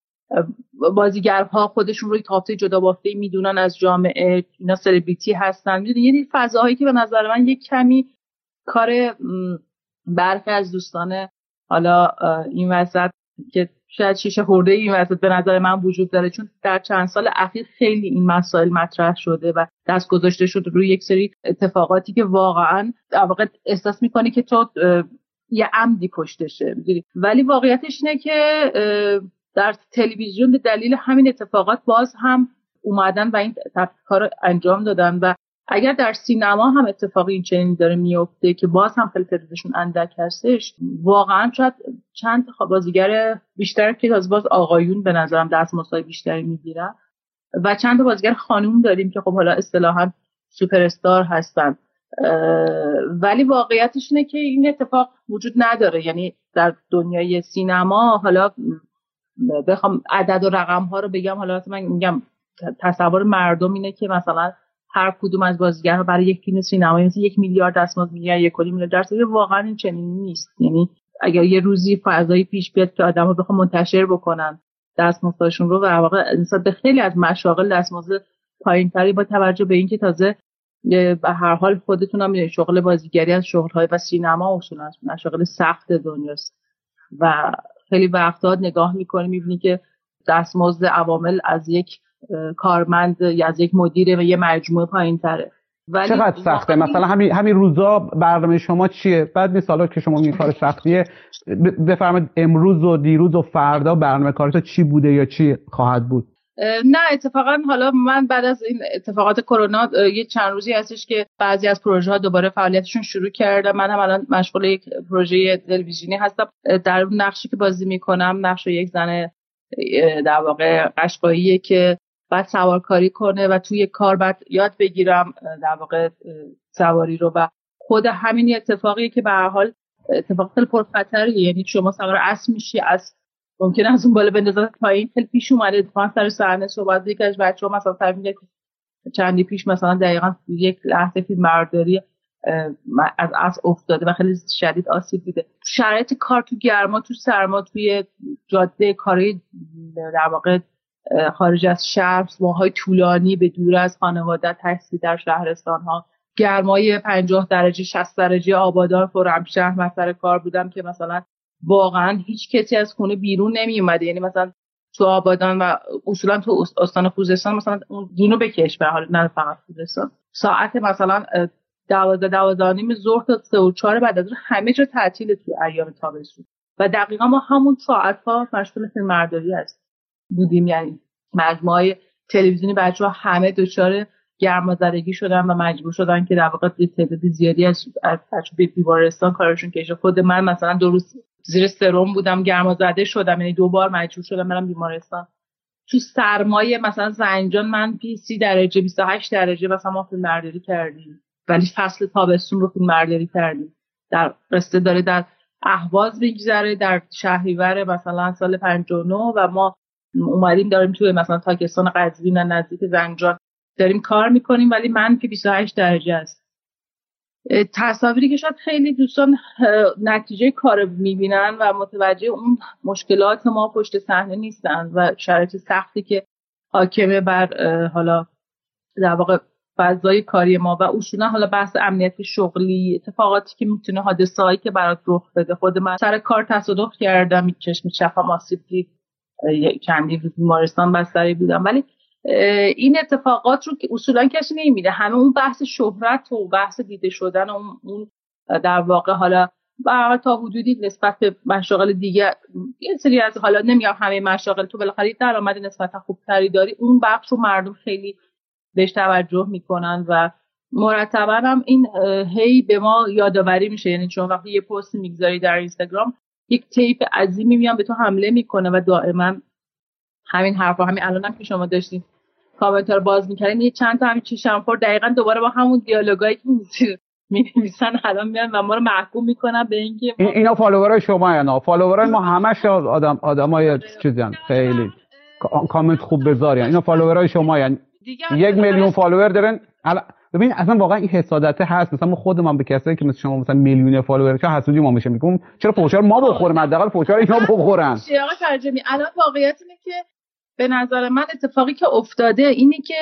بازیگرها خودشون رو تابطه جدا بافته میدونن از جامعه، اینا سلبریتی هستن، یعنی فضاهایی که به نظر من یک کمی کار برخی از دوستان حالا این وسط که شاید شیشه خورده این وسط به نظر من وجود داره، چون در چند سال اخیر خیلی این مسائل مطرح شده و دست گذاشته شده روی یک سری اتفاقاتی که واقعا در واقع احساس میکنی که تو یه عمدی پشتشه، ولی واقعیتش اینه که در تلویزیون به دلیل همین اتفاقات باز هم اومدن و این کار رو انجام دادن و اگر در سینما هم اتفاقی این چنین داره میفته که باز هم خیلی تعدادشون اندک هستش، واقعا شاید چند بازیگر بیشتر که باز آقایون به نظرم دستمزد بیشتری میگیرن و چند تا بازیگر خانوم داریم که خب حالا اصطلاحاً سوپر استار هستن، ولی واقعیتش اینه که این اتفاق وجود نداره. یعنی در دنیای سینما حالا بخوام عدد و رقم ها رو بگم، حالا من میگم تصور مردم اینه که مثلا هر کدوم از بازیگرها برای یک فیلم سینمایی مثلا 1 میلیارد دستمزد میگیرن، 1.5 میلیارد درصد. واقعا این چنین نیست. یعنی اگر یه روزی فضایی پیش بیاد که آدم‌ها بخوام منتشر بکنن دستمزدشون رو و واقعا نسبت به خیلی از مشاغل دستمزد پایین‌تری با توجه به اینکه تازه به هر حال خودتون هم شغل بازیگری از شغل‌های و سینما اصولاً از مشاغل سخت دنیاست و خیلی وقتا نگاه می‌کنی می‌بینی که دستمزد عوامل از یک کارمند یا از یک مدیر و یه مجموعه پایین‌تره. چقدر سخته؟ مثلا همین روزا برنامه شما چیه؟ بعد مثلا که شما میگین کار سختیه، بفرمایید امروز و دیروز و فردا برنامه کارتون چی بوده یا چی خواهد بود؟ نه اتفاقا حالا من بعد از این اتفاقات کرونا یه چند روزی هستش که بعضی از پروژه‌ها دوباره فعالیتشون شروع کرده. من هم الان مشغول یک پروژه تلویزیونی هستم. در اون نقشی که بازی میکنم نقش یک زن در واقع قشقاییه که بعد سوارکاری کنه و توی کار بعد یاد بگیرم در واقع سواری رو و خود همین اتفاقیه که به هر حال اتفاق خیلی پرخطریه. یعنی شما سوار اسب میشی، از ممکنه از اون بالا بندازت پایین. خیلی پیش اومده اتفاقا سر صحنه صحبت یک از بچه‌ها مثلا تعریف چندی پیش مثلا دقیقاً یک لحظه فیلم برداری از افتاده و خیلی شدید آسیب دیده. شرایط کار تو گرما، تو سرما، توی جاده کاری در واقع خارج از شهر، ماهای طولانی به دور از خانواده، تحصیل در شهرستان‌ها، گرمای 50 درجه 60 درجه آبادان خرمشهر من سر کار بودم که مثلا واقعا هیچ کسی از خونه بیرون نمی اومده. یعنی مثلا تو آبادان و اصولا تو استان خوزستان مثلا اون جنوب کشور، حالا نه فقط خوزستان، ساعت مثلا 12:30 ظهر تا 3 و 4 بعد از ظهر همه جا تعطیل تو ایام تابستون و دقیقاً ما همون ساعت‌ها مشغول فیلمبرداری هستیم بودیم. یعنی مجموعه تلویزیونی بچه‌ها همه دچار گرمازدگی شدن و مجبور شدن که در واقع تعداد زیادی از بچه‌ها به بیمارستان کارشون کشه. خود من مثلا 2 روز زیر سرم بودم، گرمازده شدم، یعنی 2 بار مجبور شدم برم بیمارستان. تو سرمایه مثلا زنجان من 30 درجه 28 درجه مثلا ما فیلمبرداری کردیم، ولی فصل تابستون رو فیلمبرداری کردیم. در قصه داره در اهواز میگذره در شهریور مثلا سال 59 و ما اومدیم داریم توی مثلا تاکستان قزوین نزدیک زنجان داریم کار میکنیم، ولی منفی 28 درجه است. تصاویری که شاید خیلی دوستان نتیجه کار میبینن و متوجه اون مشکلات ما پشت صحنه نیستن و شرایط سختی که حاکمه بر حالا در واقع فضای کاری ما و اصولا حالا بحث امنیت شغلی، اتفاقاتی که میتونه حادثه‌ای که برات رخ بده. خود من سر کار تصادف کردم، چشم چپم آسیب دید، چندین روز بیمارستان بستری بودم، ولی این اتفاقات رو که اصولا کسی نمیده. همه اون بحث شهرت و بحث دیده شدن و اون در واقع حالا به تا حدودی نسبت به مشاغل دیگه یه سری از حالا نمیگم همه مشاغل تو بالاخره درآمد نسبتا خوبتری داری، اون بخش رو مردم خیلی بهش توجه میکنن و مرتبا هم این هی به ما یادآوری میشه. یعنی چون وقتی یه پست میگذاری در اینستاگرام یک تیپ عظیمی میان به تو حمله میکنه و دائما همین حرفا، همین الانم که شما داشتین کامنت رو باز می‌کردین یه چند تا همین چشم پر دقیقاً دوباره با همون دیالوگایی که می‌نویسن الان میان و ما رو محکوم میکنن به اینکه اینا فالوورای شما یا نه؟ فالوورای ما همش آدمای چیزن خیلی کامنت خوب بذارین. اینا فالوورای شما یعنی 1 میلیون فالوور دارن. ببین اصلا واقعا این حسادت هست. مثلا خودم به کسایی که مثل شما مثلا میلیون فالوور چه حسودی ما میشه، میگم چرا فوشار ما بخوریم، حداقل فوشار اینا بخورن. آقا ترجمی الان واقعیت اینه که به نظر من اتفاقی که افتاده اینه که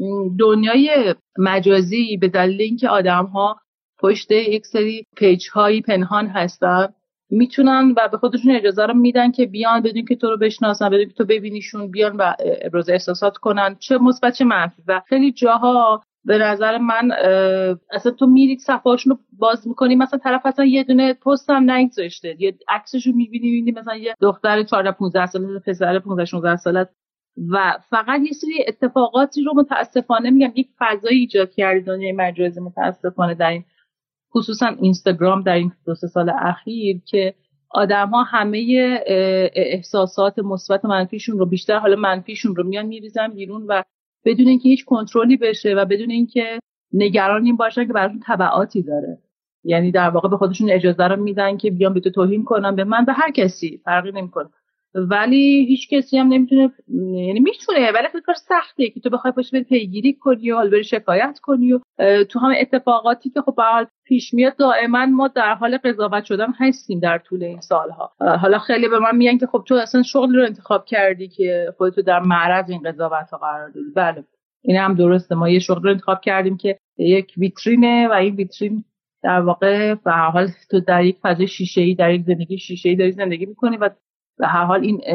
دنیای مجازی به دلیل اینکه آدم‌ها پشت یک سری پیج‌های پنهان هستن میتونن و به خودشون اجازه رو میدن که بیان بدون که تو رو بشناسن، بدون که تو ببینیشون، بیان و ابراز احساسات کنن، چه مثبت چه منفی. و خیلی جاها به نظر من اصلا تو میری صفحه‌اشون رو باز می‌کنی، مثلا طرف اصلا یه دونه پست هم نگذاشته، یه عکسشو می‌بینی مثلا یه دختر 14 15 ساله، پسر 15 16 ساله و فقط یه سری اتفاقاتی رو متاسفانه میگم یک فضایی ایجاد کرده دنیای مجازی متاسفانه در این خصوصا اینستاگرام در این 2-3 سال اخیر که آدم‌ها همه احساسات مثبت و منفیشون رو، بیشتر حالا منفیشون رو میان میریزن بیرون و بدون اینکه هیچ کنترلی بشه و بدون اینکه نگران این باشن که براشون تبعاتی داره. یعنی در واقع به خودشون اجازه رو میدن که بیان به تو توهین کنن، به من، به هر کسی فرقی نمیکنه، ولی هیچ کسی هم نمیتونه، یعنی میتونه ولی خیلی کار سختیه که تو بخوای پشت بری پیگیری کنی و حالا بری شکایت کنی و تو هم اتفاقاتی که خب به حال پیش میاد دائما ما در حال قضاوت شدن هستیم در طول این سالها. حالا خیلی به من میگن که خب تو اصلا شغلی رو انتخاب کردی که خودتو در معرض این قضاوت ها قرار دادی. بله این هم درسته، ما یه شغل رو انتخاب کردیم که یک ویترینه و این ویترین در واقع به هر حال تو در یک فضای شیشه‌ای، در یک زندگی شیشه‌ای داری زندگی می‌کنی و به هر حال این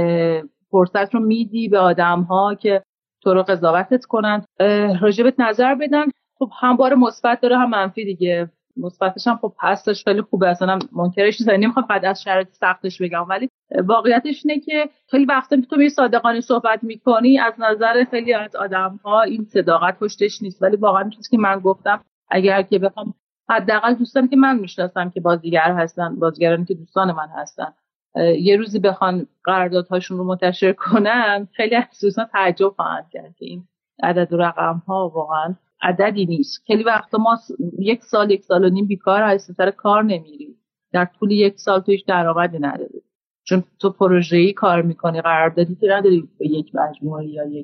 فرصت رو میدی به آدم‌ها که تو رو قضاوتت کنن، راجبت نظر بدن. خب هم بار مثبت داره هم منفی دیگه. مثبتش هم خب هستش، خیلی خوبه، اصلا منکرش نیستم، نمیخوام فقط از شرایط سختش بگم، ولی واقعیتش اینه که خیلی وقتا که تو به صادقانه صحبت میکنی از نظر خیلی از آدم‌ها این صداقت پشتش نیست، ولی واقعا چیزی که من گفتم اگر که بخوام حداقل دوستانی که من میشناسم که بازیگر هستن، بازیگرانی که دوستان من هستن، یه روزی بخوان قراردادهاشون رو منتشر کنن، خیلی از دوستان تعجب خواهند کرد که این عدد و رقم ها واقعا عددی نیست. خیلی وقتا ما 1 سال 1.5 سال بیکار هستیم، سر کار نمیریم، در طول 1 سال تو هیچ درآمدی نداری، چون تو پروژه‌ای کار میکنی، قراردادی که نداری به یک مجموعه یا یک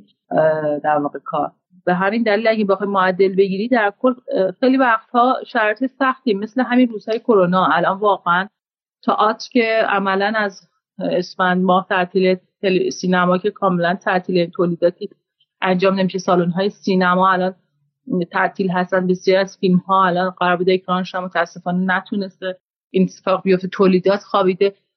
در واقع کار. به همین دلیل اگه بخوای معدل بگیری در کل خیلی وقتها شرایط سختی، مثل همین روزهای کرونا. الان واقعا تئاتر که عملاً از اسفند ماه تعطیل، سینما که کاملا تعطیل، تولیداتی انجام نمیشه، سالن‌های سینما الان تعطیل هستن، بسیار از فیلم‌ها الان قرار بوده اکرانش هم متأسفانه نتونسته این اتفاق بیفته، تولیدات خوابیده.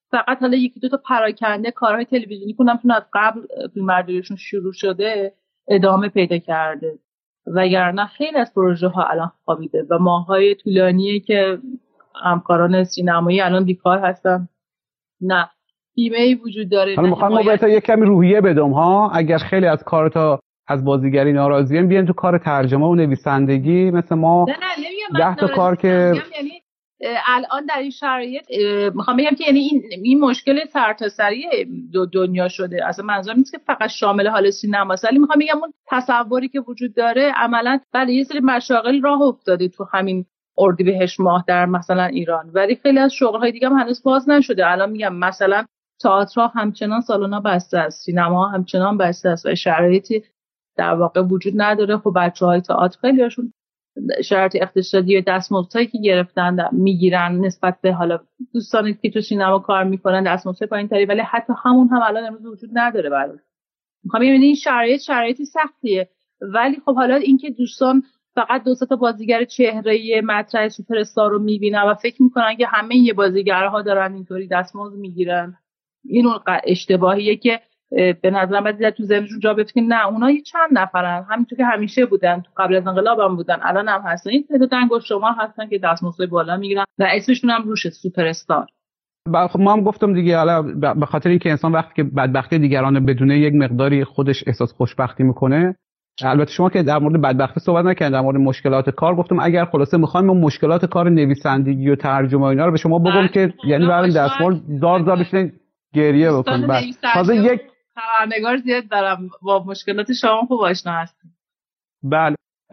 فقط حالا یکی دو تا پراکنده کارهای تلویزیونی کنم چون از قبل فیلمبرداریشون شروع شده ادامه پیدا کرده، وگرنه خیلی از پروژه ها الان خوابیده و ماهای طولانیه که همکاران سینمایی الان بیکار هستن. نه بیمه‌ای وجود داره. حالا میخوام بهت یک کمی روحیه بدم ها، اگر خیلی از کارتا از بازیگری ناراضیین بیان تو کار ترجمه و نویسندگی مثل ما. نه 10 تا کار که یعنی الان در این شرایط میخوام بگم که یعنی این مشکل سرتاسری دنیا شده. اصلا منظورم نیست که فقط شامل حال سینماست، ولی میخوام بگم اون تصوری که وجود داره عملاً بله یه سری مشاغل راه افتاده تو همین اردیبهشت ماه در مثلا ایران، ولی خیلی از شغل‌های دیگه هم هنوز باز نشده. الان میگم مثلا تئاتر همچنان سالونا بسته است، سینما همچنان بسته است و شرایطی در واقع وجود نداره. خب بچه‌های تئاتر خیلی‌هاشون شرایط اقتصادی و دستمزدهایی که گرفتن میگیرن نسبت به حالا دوستانی که تو سینما کار میکنن دستمزد پایین‌تری، ولی حتی همون هم الان امروز وجود نداره. برای میخوام ببینید این شرایطی سختیه، ولی خب حالا اینکه دوستان فقط 2 تا بازیگر چهره‌ای مطرح سوپر استار رو میبینن و فکر میکنن که همه این بازیگرها دارن اینطوری دستمزد میگیرن، این اون اشتباهیه که به نظرم باید تو ذهنشون جا بیفته. نه اونا یه چند نفرن، همینطور که همیشه بودن، تو قبل از انقلاب هم بودن، الان هم هستن. این تعداد انگشت‌شمار هستن که دستمزد بالا میگیرن و اسمشون هم روشه، سوپر استار. خب ما هم گفتم دیگه، حالا به خاطر اینکه انسان وقتی که بدبختی دیگران بدونه یک مقداری خودش احساس خوشبختی میکنه. البته شما که در مورد بدبختی صحبت نکردید، در مورد مشکلات کار گفتم. اگر خلاصه میخوایم ما مشکلات کار نویسندگی و ترجمه اینا رو به شما بگم که یعنی برای دستمزد زار بشین گریه بکنید. تازه یک خبرنگار زیاد دارم با مشکلات شما خوب آشنا هستم. بله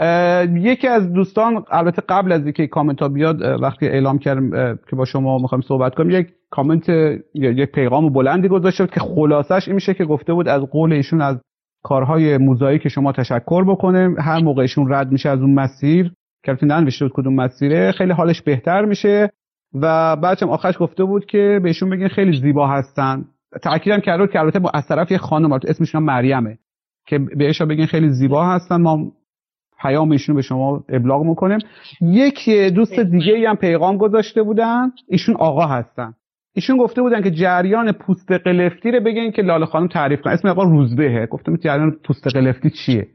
یکی از دوستان البته قبل از اینکه کامنت ها بیاد وقتی اعلام کردم که با شما میخوایم صحبت کنیم، یک کامنت یا یک پیغام بلندی گذاشته بود که خلاصش این میشه که گفته بود از قول ایشون از کارهای موزاییک که شما تشکر بکنه، هر موقع ایشون رد میشه از اون مسیر که البته ننوشته بود کدوم مسیره، خیلی حالش بهتر میشه. و بعدم آخرش گفته بود که بهشون بگین خیلی زیبا هستن. تأکیدم کرد که البته از طرف یه خانم اسمش مریمه که بهش بگین خیلی زیبا هستن. ما پیام ایشونو به شما ابلاغ میکنیم. یک دوست دیگه هم پیغام گذاشته بودن، ایشون آقا هستن. ایشون گفته بودن که جریان پوست قلفتی رو بگین که لاله خانم تعریف کنه. اسم آقا روزبهه. گفتم جریان پوست قلفتی چیه؟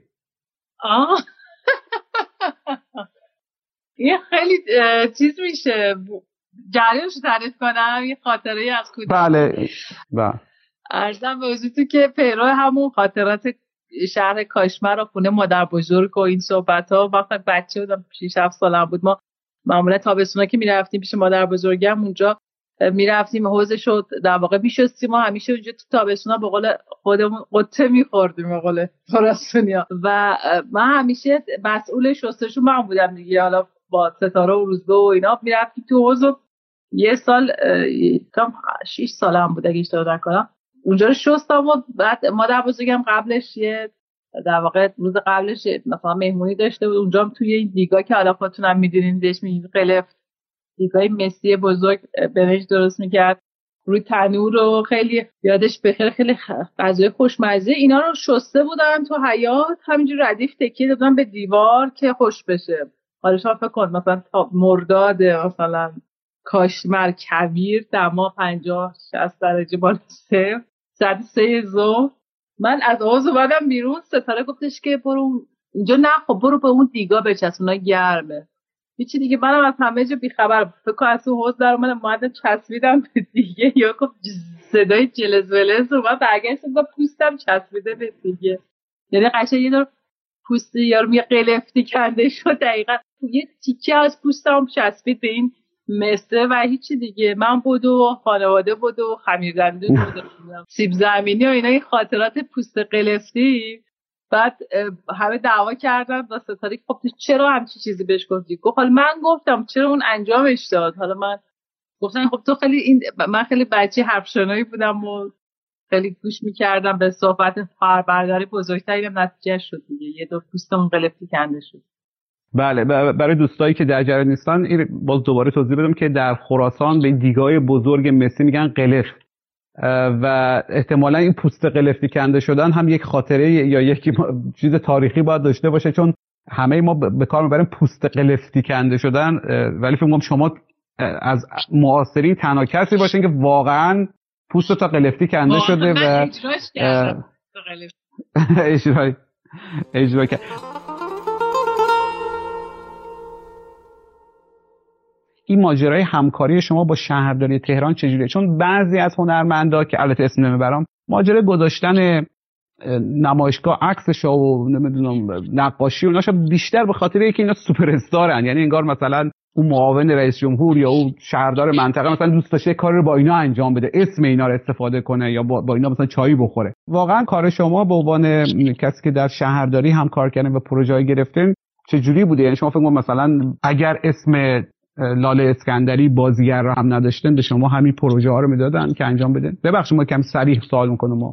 یه خیلی چیز میشه، جریانش تعریف کنم. یه خاطره از کودکی. بله. عرضم به حضورتون که پیرو همون خاطرات شهر کاشمر و خونه مادر بزرگ و این صحبت‌ها، وقتی بچه بودم 6-7 سالم بود، ما معمولا تابستونا که میرفتیم پیش مادر بزرگم اونجا میرفتیم حوضشو در واقع میشستیم و همیشه اونجا تو تابستونا به قول خودمون قطه می‌خوردیم به قول فلسطینیا، و من همیشه مسئول شستشو من بودم دیگه. حالا با ستاره و روزبه و اینا میرفتیم تو حوض. یه سال کم 6 سالم بود اگه اشتباه نکنم، اونجا رو شستم و بعد مادر بزرگم قبلش یه در واقع روز قبلش مثلا مهمونی داشته بود اونجا هم توی این دیگا که حالا خودتونم میدونین بهش میگن قلفت، دیگای مسی بزرگ برنج درست میکرد روی تنور رو خیلی یادش بخیر، خیلی غذای خوشمزه. اینا رو شسته بودن تو حیاط، همینجور ردیف تکیه دادن به دیوار که خوش بشه. حالا شما فکر کن مثلا مرداد مثلا کاشمر کویر دما 50-60 درجه بالا صفر، ساعت 3 ظهر من از آواز اومدم بیرون. ستاره گفتش که برو اینجا، نه خب برو به اون دیگا بچسب اونا گرمه. هیچی دیگه منم از همه جا بیخبر، فکر کنم از اون حوض در اومدم چسبیدم به دیگه، یا گفت صدای جلز ولز و من برگشتم با پوستم چسبیده به دیگه. یعنی قشنگ یه دور پوست یارو یه قلفتی کنده شد، دقیقاً یه تیکه از پوستم چسبید به این مسته و هیچی دیگه. من بود و خانواده بود و خمیردندون بود سیب زمینی و اینا، این خاطرات پوست قلفتی. بعد همه دعوا کردن با ستاره خب چرا همچی چیزی بهش گفتی؟ گفت حالا من گفتم چرا اون انجامش داد. حالا من گفتم خب تو خیلی من خیلی بچه حرفشنایی بودم و خیلی گوش میکردم به صحبت خبربرداری بزرگتری، هم نتیجه شد دیگه، یه دو پوستمون قلفتی کنده شد. بله برای دوستایی که در جریان نیستن باز دوباره توضیح بدم که در خراسان به دیگای بزرگ مسی میگن قلف و احتمالا این پوست قلفتی کنده شدن هم یک خاطره یا یک چیز تاریخی باید داشته باشه، چون همه ما به کار میبریم پوست قلفتی کنده شدن، ولی فکر کنم شما از معاصرین تنها کسی باشین که واقعا پوست تا قلفتی کنده شده و اجرا کرد. این ماجرای همکاری شما با شهرداری تهران چجوریه؟ چون بعضی از هنرمندا که البته اسم نمیبرم، ماجرای گذاشتن نمایشگاه عکسش و نمیدونم نقاشی اوناش بیشتر به خاطر اینکه اینا سوپر استارن، یعنی انگار مثلا اون معاون رئیس جمهور یا اون شهردار منطقه مثلا دوست داشته کار رو با اینا انجام بده، اسم اینا رو استفاده کنه یا با اینا مثلا چایی بخوره. واقعا کار شما به عنوان کسی که در شهرداری هم کار کردن و پروژه‌ای گرفتین چه جوری بوده؟ یعنی شما فکر کنم مثلا اگر اسم لاله اسکندری بازیگر رو هم نداشتن به شما همین پروژه ها رو میدادن که انجام بدین؟ ببخشید ما کم صریح سوال میکنم. ما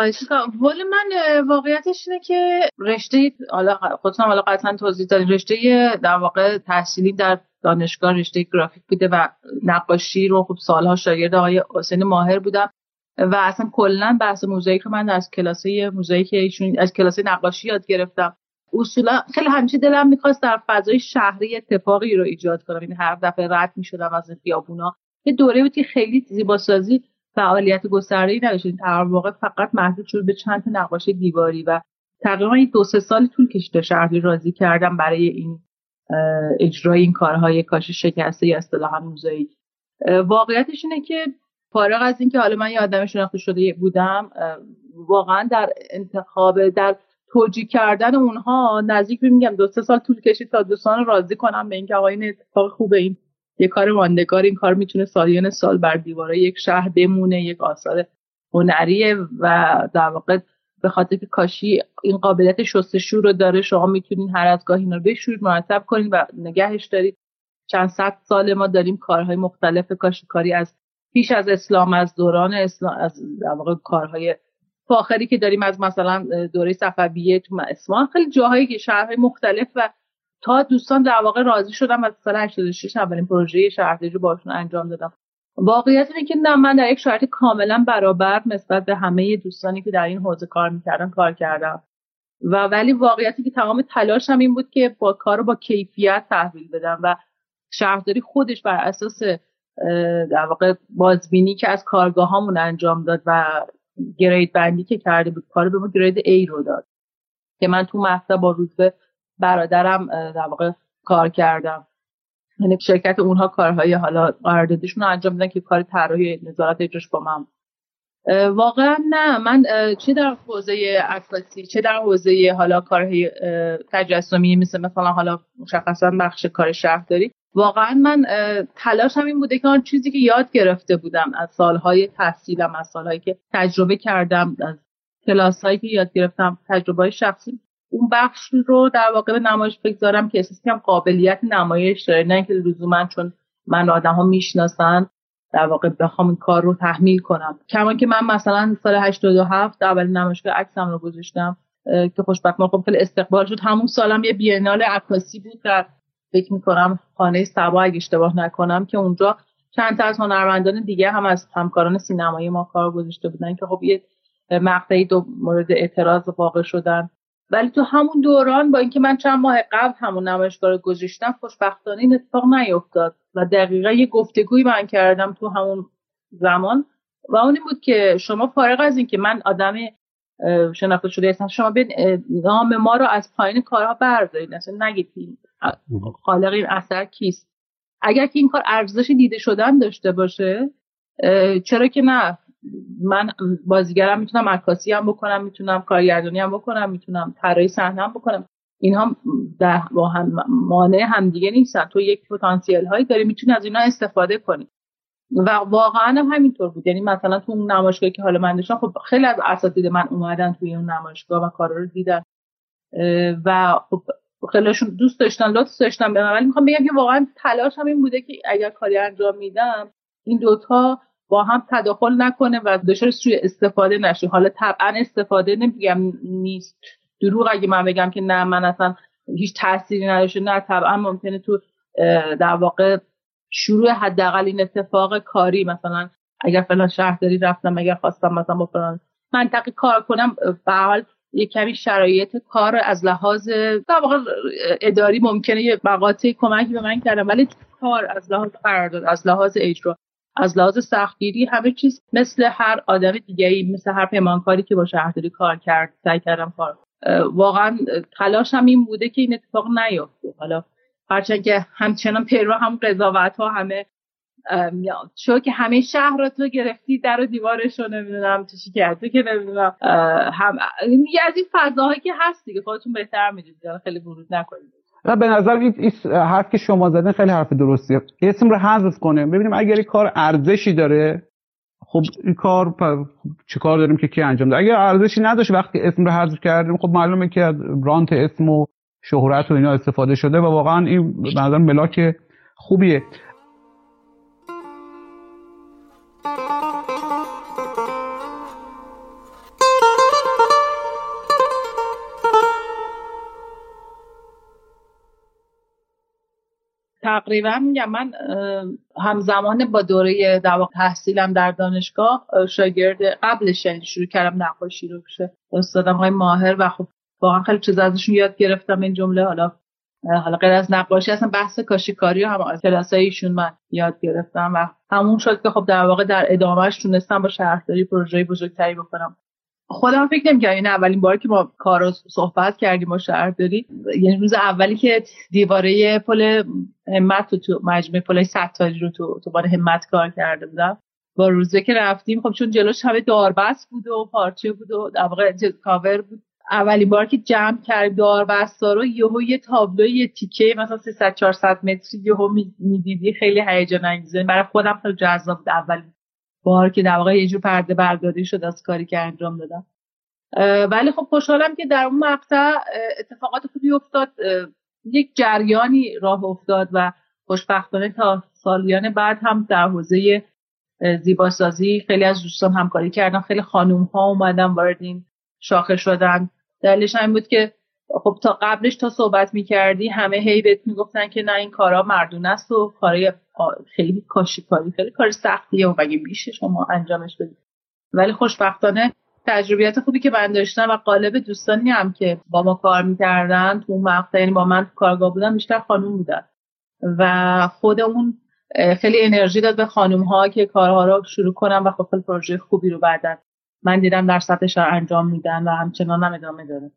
ولی من واقعیتش اینه که رشته خودتون حالا قطعا توضیح دادین، رشته در واقع تحصیلی در دانشگاه رشته گرافیک بوده و نقاشی رو خب سالها شاگرد آقای حسین ماهر بودم و اصلا کلا بحث موزاییک رو من از کلاسای موزاییک ایشون از کلاسای نقاشی یاد گرفتم. اصولا خیلی همیشه دلم می‌خواست در فضای شهری اتفاقی رو ایجاد کنم. این هر دفعه رد می‌شدم از خیابونا، یه دوره بود که خیلی زیباسازی فعالیت گسترده‌ای نداشت، در واقع فقط محدود شد به چند تا نقاشی دیواری و تقریبا 2-3 سال طول کشید شهری راضی کردم برای این اجرای این کارهای کاشی شکسته یا اصطلاحاً موزاییک. واقعیتش اینه که فارغ از این که حالا من یه آدم شناخته شده بودم، واقعا در انتخاب در توجیه کردن اونها نزدیک میگم 2-3 سال طول کشید تا دوستان راضی کنم به اینکه آقا این اتفاق خوبه، این یه کار ماندگار، این کار میتونه سالیان سال بر دیوارای یک شهر بمونه، یک آثار هنریه و در واقع به خاطر که کاشی این قابلیت شستشو رو داره، شما میتونین هر از گاهی اینا رو بشورید، مرتب کنید و نگهش دارید. چند صد سال ما داریم کارهای مختلف کاشیکاری از پیش از اسلام، از دوران اسلام، از در واقع کارهای فاخری که داریم از مثلا دوره صفویه تو اصفهان، خیلی جاهایی که شهرهای مختلف و تا دوستان در واقع راضی شدم از سال 86 اولین پروژه شهرداری رو باشون انجام دادم. واقعیت اینه که نه، من در یک شرایط کاملا برابر نسبت به همه دوستانی که در این حوزه کار میکردن کار کردم و ولی واقعیتی که تمام تلاشم این بود که با کارو با کیفیت تحویل بدم و شهرداری خودش بر اساس در واقع بازبینی که از کارگاهامون انجام داد و گرید بندی که کرده بود، کارو به ما گرید A رو داد که من تو مقطع با رتبه برادرم در واقع کار کردم. یعنی شرکت اونها کارهای حالا قراردادیشون رو انجام میدن که کار طراحی نظارت اجراش با من. واقعا نه، من چه در حوزه عکاسی چه در حوزه حالا کارهای تجسمی مثلا حالا مشخصا بخش کار شهرداری، واقعا من تلاشم این بوده که آن چیزی که یاد گرفته بودم از سالهای تحصیلم، از سالهایی که تجربه کردم، از کلاسایی که یاد گرفتم، تجربه‌های شخصی، اون بخش رو در واقع به نمایش بگذارم که احساس کنم قابلیت نمایش داره، نه اینکه لزوما چون من آدم‌ها میشناسن در واقع بخوام این کار رو تحمیل کنم. کما که من مثلا سال 87 اولین نمایشگاه عکسم رو گذاشتم که خوشبختانه خب خیلی استقبال شد. همون سالم یه بینال عکاسی بود در فکر می‌کنم خانه صبا اگه اشتباه نکنم که اونجا چند تا از هنرمندان دیگه هم از همکاران سینمایی ما کار گذاشته بودن که خب یه مقطعی دو مورد اعتراض واقع شدن. ولی تو همون دوران با اینکه من چند ماه قبل همون نمایشگاه رو گذاشتم، خوشبختانه این اتفاق نیفتاد و دقیقاً یه گفتگویی من کردم تو همون زمان و اون این بود که شما فارغ از این که من آدم شناخته شده هستم، شما به نام ما رو از پایین کارها بردارید، اصلا نگید خالق این اثر کیست. اگر که این کار ارزش دیده شدن داشته باشه چرا که نه، من بازیگرم، میتونم عکاسی هم بکنم، میتونم کارگردانی هم بکنم، میتونم طراحی صحنه هم بکنم. اینها با هم مانع هم دیگه نیستن. تو یک پتانسیل هایی داری، میتونی از اینا استفاده کنی و واقعا هم همینطور بود. یعنی مثلا تو اون نمایشگاهی که حالا من داشتم، خب خیلی از اساتید من اومدن توی اون نمایشگاه و کارا رو دیدن و خب خیلیشون دوست داشتن، لطف داشتن به من. ولی میخوام بگم که واقعا تلاشم این بوده که اگر کاری انجام میدم این دوتا با هم تداخل نکنه و دچار سوء استفاده نشه. حالا طبعا استفاده نمیگم نیست، دروغ اگه من بگم که نه من اصلا هیچ تأثیری نداشته، نه طبعا ممکنه تو در واقع شروع حداقل این اتفاق کاری، مثلا اگر فلان شهرداری رفتم، اگر خواستم مثلا با فلان منطقه کار کنم، به حال یک کمی شرایط کار از لحاظ در واقع اداری ممکنه یه مقاطعی کمکی به من کردن، ولی کار از لحاظ قرارداد، از لحاظ اجرا، از لحاظ سختگیری، همه چیز مثل هر آدم دیگه‌ای، مثل هر پیمانکاری که با شهرداری کار کرد سعی کردم کار. واقعا تلاشم این بوده که این اتفاق نیفته. حالا هرچند که همچنان پیرو هم قضاوت‌ها همه شو که همه شهر رو تو گرفتی در و دیوارش رو نمیدونم چی کردی که نمیدونم هم یه از این فضاهایی که هست دیگه خودتون بهتر میدونید، خیلی ورود نکنید. به نظر این حرف که شما زدن خیلی حرف درستیه. اسم رو حذف کنه ببینیم اگر این کار ارزشی داره، خب این کار چه کار داریم که کی انجام ده؟ اگر ارزشی نداشت وقتی اسم رو حذف کردیم، خب معلومه که رانت اسم و شهرت و اینا استفاده شده و واقعا این به نظر ملاک خوبیه. تقریبا میگم من همزمان با دوره تحصیلم در دانشگاه شاگرد قبلش یعنی شروع کردم نقاشی رو پیش استادم های ماهر و خب واقعا خیلی چیزا ازشون یاد گرفتم. این جمله حالا غیر از نقاشی اصلا بحث کاشیکاری هم از کلاسای ایشون من یاد گرفتم و همون شد که خب در واقع در ادامهش تونستم با شهرداری پروژه بزرگتری بکنم. خودم فکر نمی‌کردم این اولین باری که ما کارو صحبت کردیم با شهرداری، یعنی روز اولی که دیواره پل همت تو مجمع پل ستاری رو تو بان همت کار کرده بودم، با روزه که رفتیم خب چون جلوش همه داربست بود و پارچه بود و در واقع کاور بود، اولین بار که جمع کردیم داربستا رو یهو یه تابلوی یه تیکه مثلا 300-400 متری یهو می‌دیدی، خیلی هیجان انگیزه برای خودم، خیلی جذاب بود. اولین بار که در واقع یه جور پرده برداری شد از کاری که انجام دادم. ولی خب خوشحالم که در اون مقطع اتفاقات خوبی افتاد، یک جریانی راه افتاد و خوشبختانه تا سالیان بعد هم در حوزه زیباسازی خیلی از دوستان همکاری کردن، خیلی خانوم‌ها اومدن وارد این شاخه شدن. دلیلش این بود که خب تا قبلش تا صحبت می‌کردی همه هی بهت میگفتن که نه این کارا مردونه است و کارای خیلی کاشیکاری، خیلی کار سختیه و مگه میشه شما انجامش بدید. ولی خوشبختانه تجربیات خوبی که من داشتم و قالب دوستانی هم که با ما کار می‌کردن تو مقطع، یعنی با من تو کارگاه بودن بیشتر خانم بودن و خودمون خیلی انرژی داد به خانم‌ها که کارها رو شروع کنن و خب پروژه خوبی رو بعداً من دیدم در سطح شهر انجام میدن و همچنان هم ادامه داره.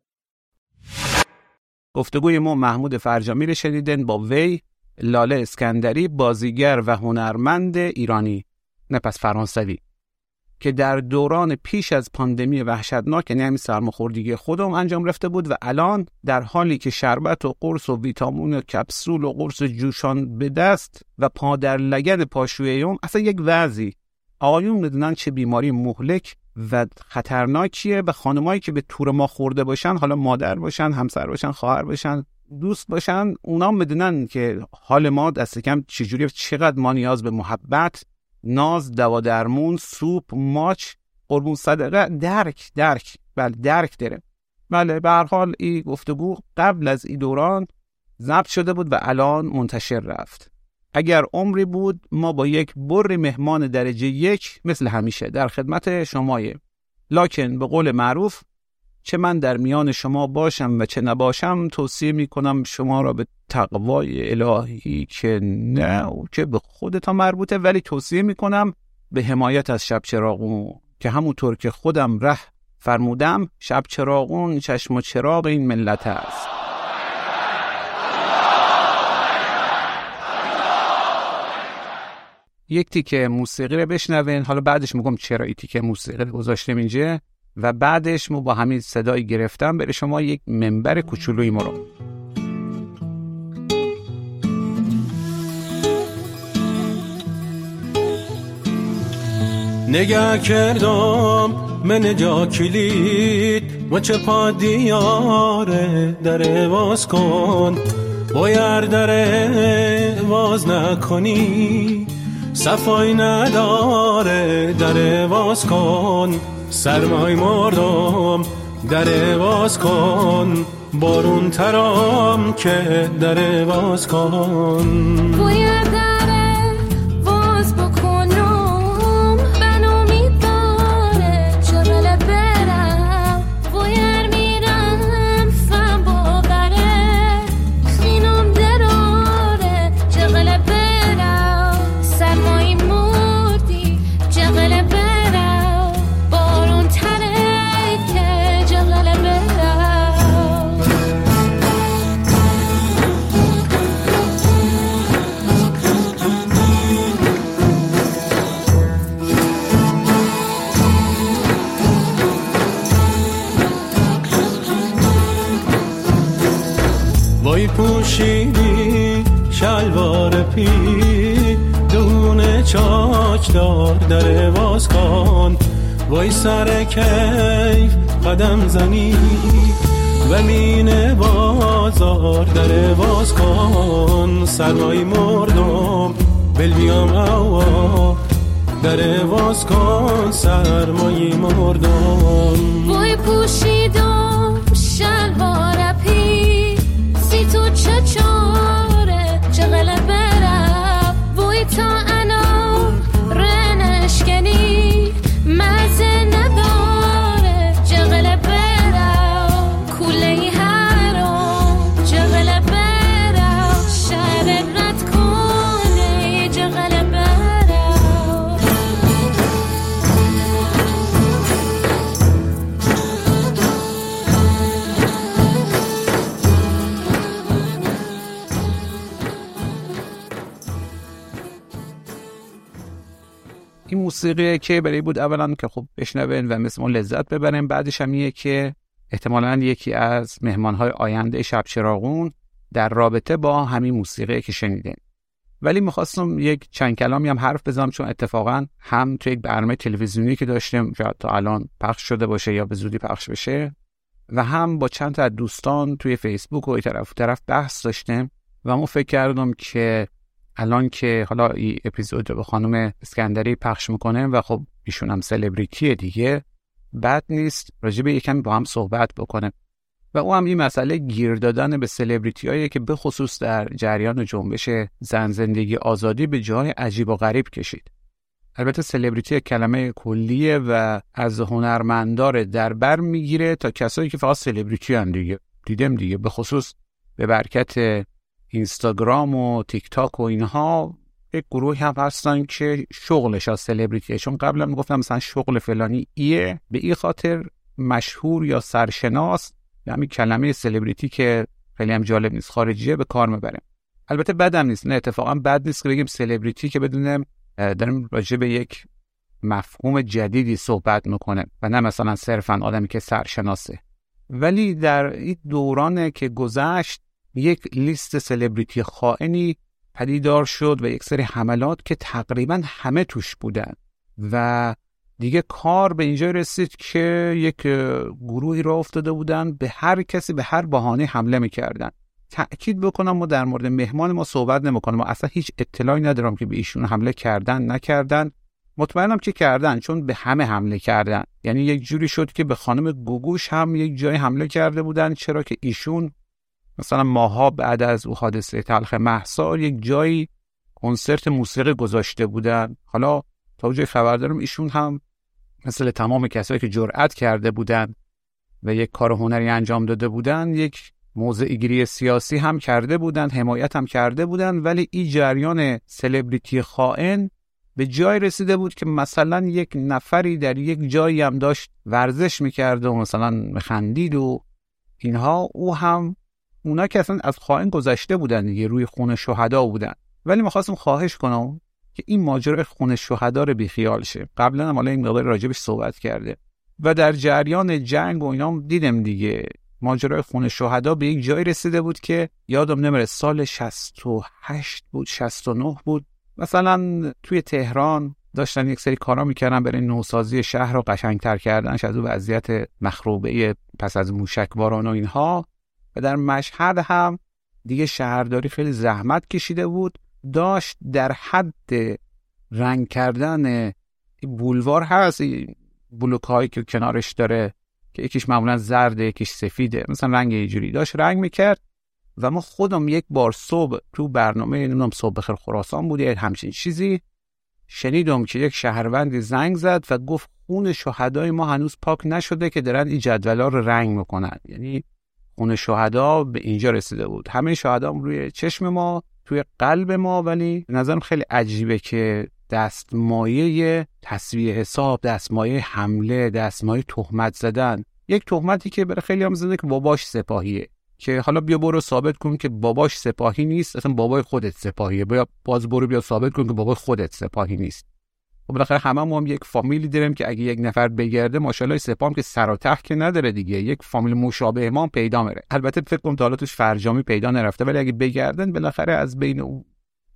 گفتگوی ما محمود فرجامی رو شنیدن با وی، لاله اسکندری، بازیگر و هنرمند ایرانی نه پس فرانسوی که در دوران پیش از پاندمی وحشتناک یعنی همین سرماخوردگی خودم انجام رفته بود و الان در حالی که شربت و قرص و ویتامین و کپسول و قرص جوشان به دست و پا در لگد پاشویه‌ام، اصلا یک وضعی آقایون میدونن چه بیماری مهلک و خطرناکیه و خانمایی که به تور ما خورده باشن، حالا مادر باشن، همسر باشن، خواهر باشن، دوست باشن، اونا میدونن که حال ما دست کم چجوریه، چقدر ما نیاز به محبت، ناز، دوا درمون، سوپ، ماچ، قربون صدقه، درک داره. بله به هر حال این گفتگو قبل از این دوران ضبط شده بود و الان منتشر رفت. اگر عمری بود ما با یک بر مهمان درجه 1 مثل همیشه در خدمت شمایه، لکن به قول معروف چه من در میان شما باشم و چه نباشم توصیه میکنم شما را به تقوای الهی که نه که به خودتان مربوطه، ولی توصیه میکنم به حمایت از شب چراغون که همونطور که خودم ره فرمودم شب چراغون چشم و چراغ این ملت است. یک تیکه موسیقی رو بشنوین، حالا بعدش میگم چرا این تیکه موسیقی رو گذاشتم اینجا و بعدش ما با همین صدای گرفتم برای شما یک منبر کوچولوی ما رو. نگاه کردم من جا کلید و چه پا دیاره در واز کن، باید در واز نکنی صفای نداره در واز کن، سرمای مردم در واز کن، بارون ترام که در واز کن. باید در واز بکنم بنو میداره چه بله برم باید وای پوشیدی شلوار پی دونه چاک دار در باز کن وای سر کیف قدم زنی و مینه بازار در باز کن سرمای مردم بل بیام اوا در باز کن سرمای مردم وای پوشیدم شلوار پی سی تو چاره چغل برم وای تا انا رنشکنی مزه نداره چغل برم کوله هرم چغل برم شهر رد کنه چغل برم این موسیقیه که برای بود اولا که خب بشنوین و مثل ما لذت ببریم، بعدش هم اینه که احتمالاً یکی از مهمانهای آینده شب چراغون در رابطه با همین موسیقیه که شنیدین. ولی میخواستم یک چند کلامی هم حرف بزنم چون اتفاقاً هم توی یک برنامه تلویزیونی که داشتیم شاید تا الان پخش شده باشه یا به زودی پخش بشه و هم با چند تا دوستان توی فیسبوک و این طرف بحث داشتیم و من فکر کردم که الان که حالا این اپیزود به خانم اسکندری پخش میکنه و خب ایشون هم سلبریتیه دیگه، بد نیست راجع به یکم با هم صحبت بکنه و او هم این مسئله گیر دادن به سلبریتیایی که به خصوص در جریان جنبش زن زندگی آزادی به جای عجیب و غریب کشید. البته سلبریتی کلمه کلیه و از هنرمندار در بر میگیره تا کسایی که فقط سلبریتی ان دیگه. دیدم دیگه به خصوص به برکت اینستاگرام و تیک تاک و اینها یک گروهی هم هستن که شغلش از سلبریتیه، چون قبلا میگفتم مثلا شغل فلانی ایه به این خاطر مشهور یا سرشناس، یعنی کلمه سلبریتی که خیلی هم جالب نیست خارجیه به کار میبریم. البته بدم نیست، نه اتفاقا بد نیست که بگیم سلبریتی که بدونیم داریم راجع به یک مفهوم جدیدی صحبت میکنه و نه مثلا صرفا آدمی که سرشناسه. ولی در این دورانه که گذشت یک لیست سلبریتی خائنی پدیدار شد و یک سری حملات که تقریبا همه توش بودن و دیگه کار به اینجا رسید که یک گروهی را افتاده بودن به هر کسی به هر بهانه حمله میکردن. تأکید بکنم ما در مورد مهمان ما صحبت نمیکنم، ما اصلا هیچ اطلاعی ندارم که به ایشون حمله کردن نکردن. مطمئنم که کردن چون به همه حمله کردن. یعنی یک جوری شد که به خانم گوگوش هم یک جای حمله کرده بودن، چرا که ایشون مثلا ماها بعد از او حادثه تلخ مهسا یک جایی کنسرت موسیقی گذاشته بودن. حالا تا اونجای خبر دارم ایشون هم مثل تمام کسایی که جرأت کرده بودن و یک کار هنری انجام داده بودن یک موضع گیری سیاسی هم کرده بودن، حمایت هم کرده بودن، ولی این جریان سلبریتی خائن به جای رسیده بود که مثلا یک نفری در یک جایی هم داشت ورزش میکرد و مثلا میخندید و اینها، او هم اونا که اصلا از خائن گذشته بودن دیگه، روی خون شهدا بودن. ولی می‌خواستم خواهش کنم که این ماجرا خون شهدا رو بیخیال شه. قبلا هم حالا این مقدار راجبش صحبت کرده و در جریان جنگ و اینا دیدم دیگه ماجرای خون شهدا به یک جای رسیده بود که یادم نمیره سال 68 بود 69 بود، مثلا توی تهران داشتن یک سری کارا میکردن برای نوسازی شهر رو قشنگتر کردنش از اون وضعیت مخروبه پس از موشکباران و اینها. و در مشهد هم دیگه شهرداری خیلی زحمت کشیده بود، داشت در حد رنگ کردن بولوار هست، بلوک‌هایی که کنارش داره که یکیش معمولا زرده یکیش سفیده، مثلا رنگ اینجوری داشت رنگ میکرد. و ما خودم یک بار صبح تو برنامه نمیدونم صبح بخیر خراسان بود یا همچین چیزی شنیدم که یک شهروندی زنگ زد و گفت خون شهدای ما هنوز پاک نشده که دارن این جدولا رو رنگ میکنن. یعنی خون شهدا به اینجا رسیده بود، همه شهدا روی چشم ما توی قلب ما. ولی به نظرم خیلی عجیبه که دستمایه تسویه حساب، دستمایه حمله، دستمایه تهمت زدن، یک تهمتی که برای خیلی هم زده که باباش سپاهیه، که حالا بیا برو ثابت کن که باباش سپاهی نیست، اصلا بابای خودت سپاهیه، باز برو بیا ثابت کن که بابای خودت سپاهی نیست. خب بالاخره هممون هم یک فامیلی داریم که اگه یک نفر بگرده ماشاءالله سپام که سر و ته که نداره دیگه، یک فامیل مشابه ما پیدا میره. البته فکر کنم تا حالا توش فرجامی پیدا نرفته، ولی اگه بگردن بالاخره از بین اون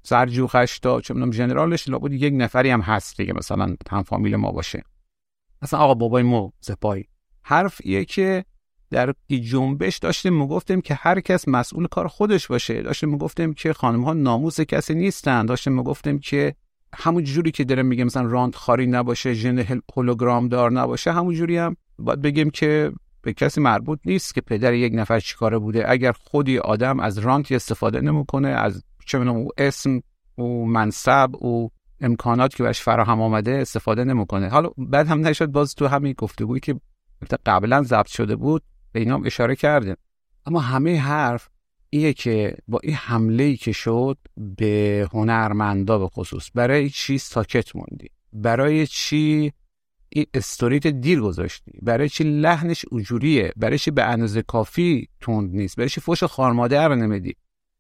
سرجوخش تا چه میدونم ژنرالش لابد یک نفری هم هست دیگه، مثلا هم فامیل ما باشه. مثلا آقا بابای ما سپاهی. حرف ایه که در این جنبش داشتیم میگفتیم که هر کس مسئول کار خودش باشه، داشتیم میگفتیم که خانم‌ها ناموس کسی نیستن، داشتیم میگفتیم که همون جوری که داره میگه مثلا راند خاری نباشه، ژن هولوگرام دار نباشه، همون جوری هم باید بگیم که به کسی مربوط نیست که پدر یک نفر چیکاره بوده. اگر خودی آدم از رانت استفاده نمیکنه، از چه میدونم او اسم او منصب او امکانات که بهش فراهم آمده استفاده نمیکنه. حالا بعد هم نشد باز تو همین گفتگویی که قبلا ضبط شده بود به اینا اشاره کرده. اما همه حرف ایه که با این حمله‌ای که شد به هنرمندا به خصوص، برای چی ساکت موندی؟ برای چی این استوریت دیر گذاشتی؟ برای چی لحنش اونجوریه؟ برای چی به اندازه کافی تند نیست؟ برای چی فوش خارمادر نمیدی؟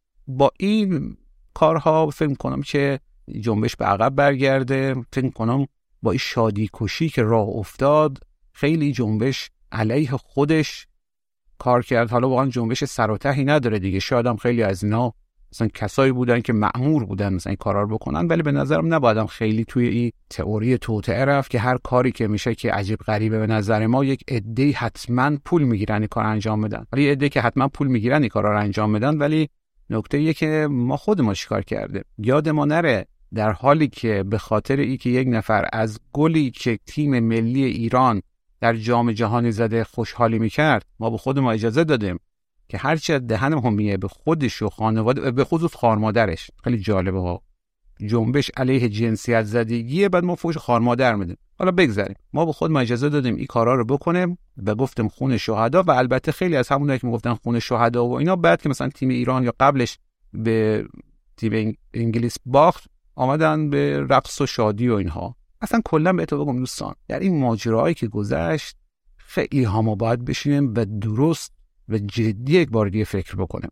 با این کارها فکر کنم که جنبش به عقب برگرده. فکر کنم با این شادی کشی که راه افتاد خیلی جنبش علیه خودش کار کرد. حالا واقعا جنبش سر و تهی نداره دیگه، شاید هم خیلی از اینا مثلا کسایی بودن که مأمور بودن مثلا این کارا رو بکنن، ولی به نظرم نبایدم خیلی توی این تئوری توطئه رفت که هر کاری که میشه که عجیب غریبه به نظر ما یک عده‌ای حتما پول میگیرن این کار انجام بدن، ولی یه عده که حتما پول میگیرن این کارا رو انجام بدن. ولی نکته ایه که ما خودمون چیکار کرده یاد ما نره، در حالی که به خاطر اینکه یک نفر از گلی که تیم ملی ایران در جام جهانی زده خوشحالی میکرد، ما به خود ما اجازه دادیم که هرچی از دهنمون میاد به خودش و خانواده، به خصوص خانوادرش. خیلی جالبه ها، جنبش علیه جنسیت زدگیه، بعد ما فوش خانوادر میدیم. حالا بگذاریم، ما به خود ما اجازه دادیم این کارا رو بکنیم و گفتیم خون شهدا. و البته خیلی از همونایی که میگفتن خون شهدا و اینا، بعد که مثلا تیم ایران یا قبلش به تیم انگلیس باخت آمدن به رقص و شادی و اینها. اصلا کلا بهتون بگم دوستان، در این ماجراهایی که گذشت خیلی ها ما باید بشینیم و درست و جدی یک بار دیگه فکر بکنیم.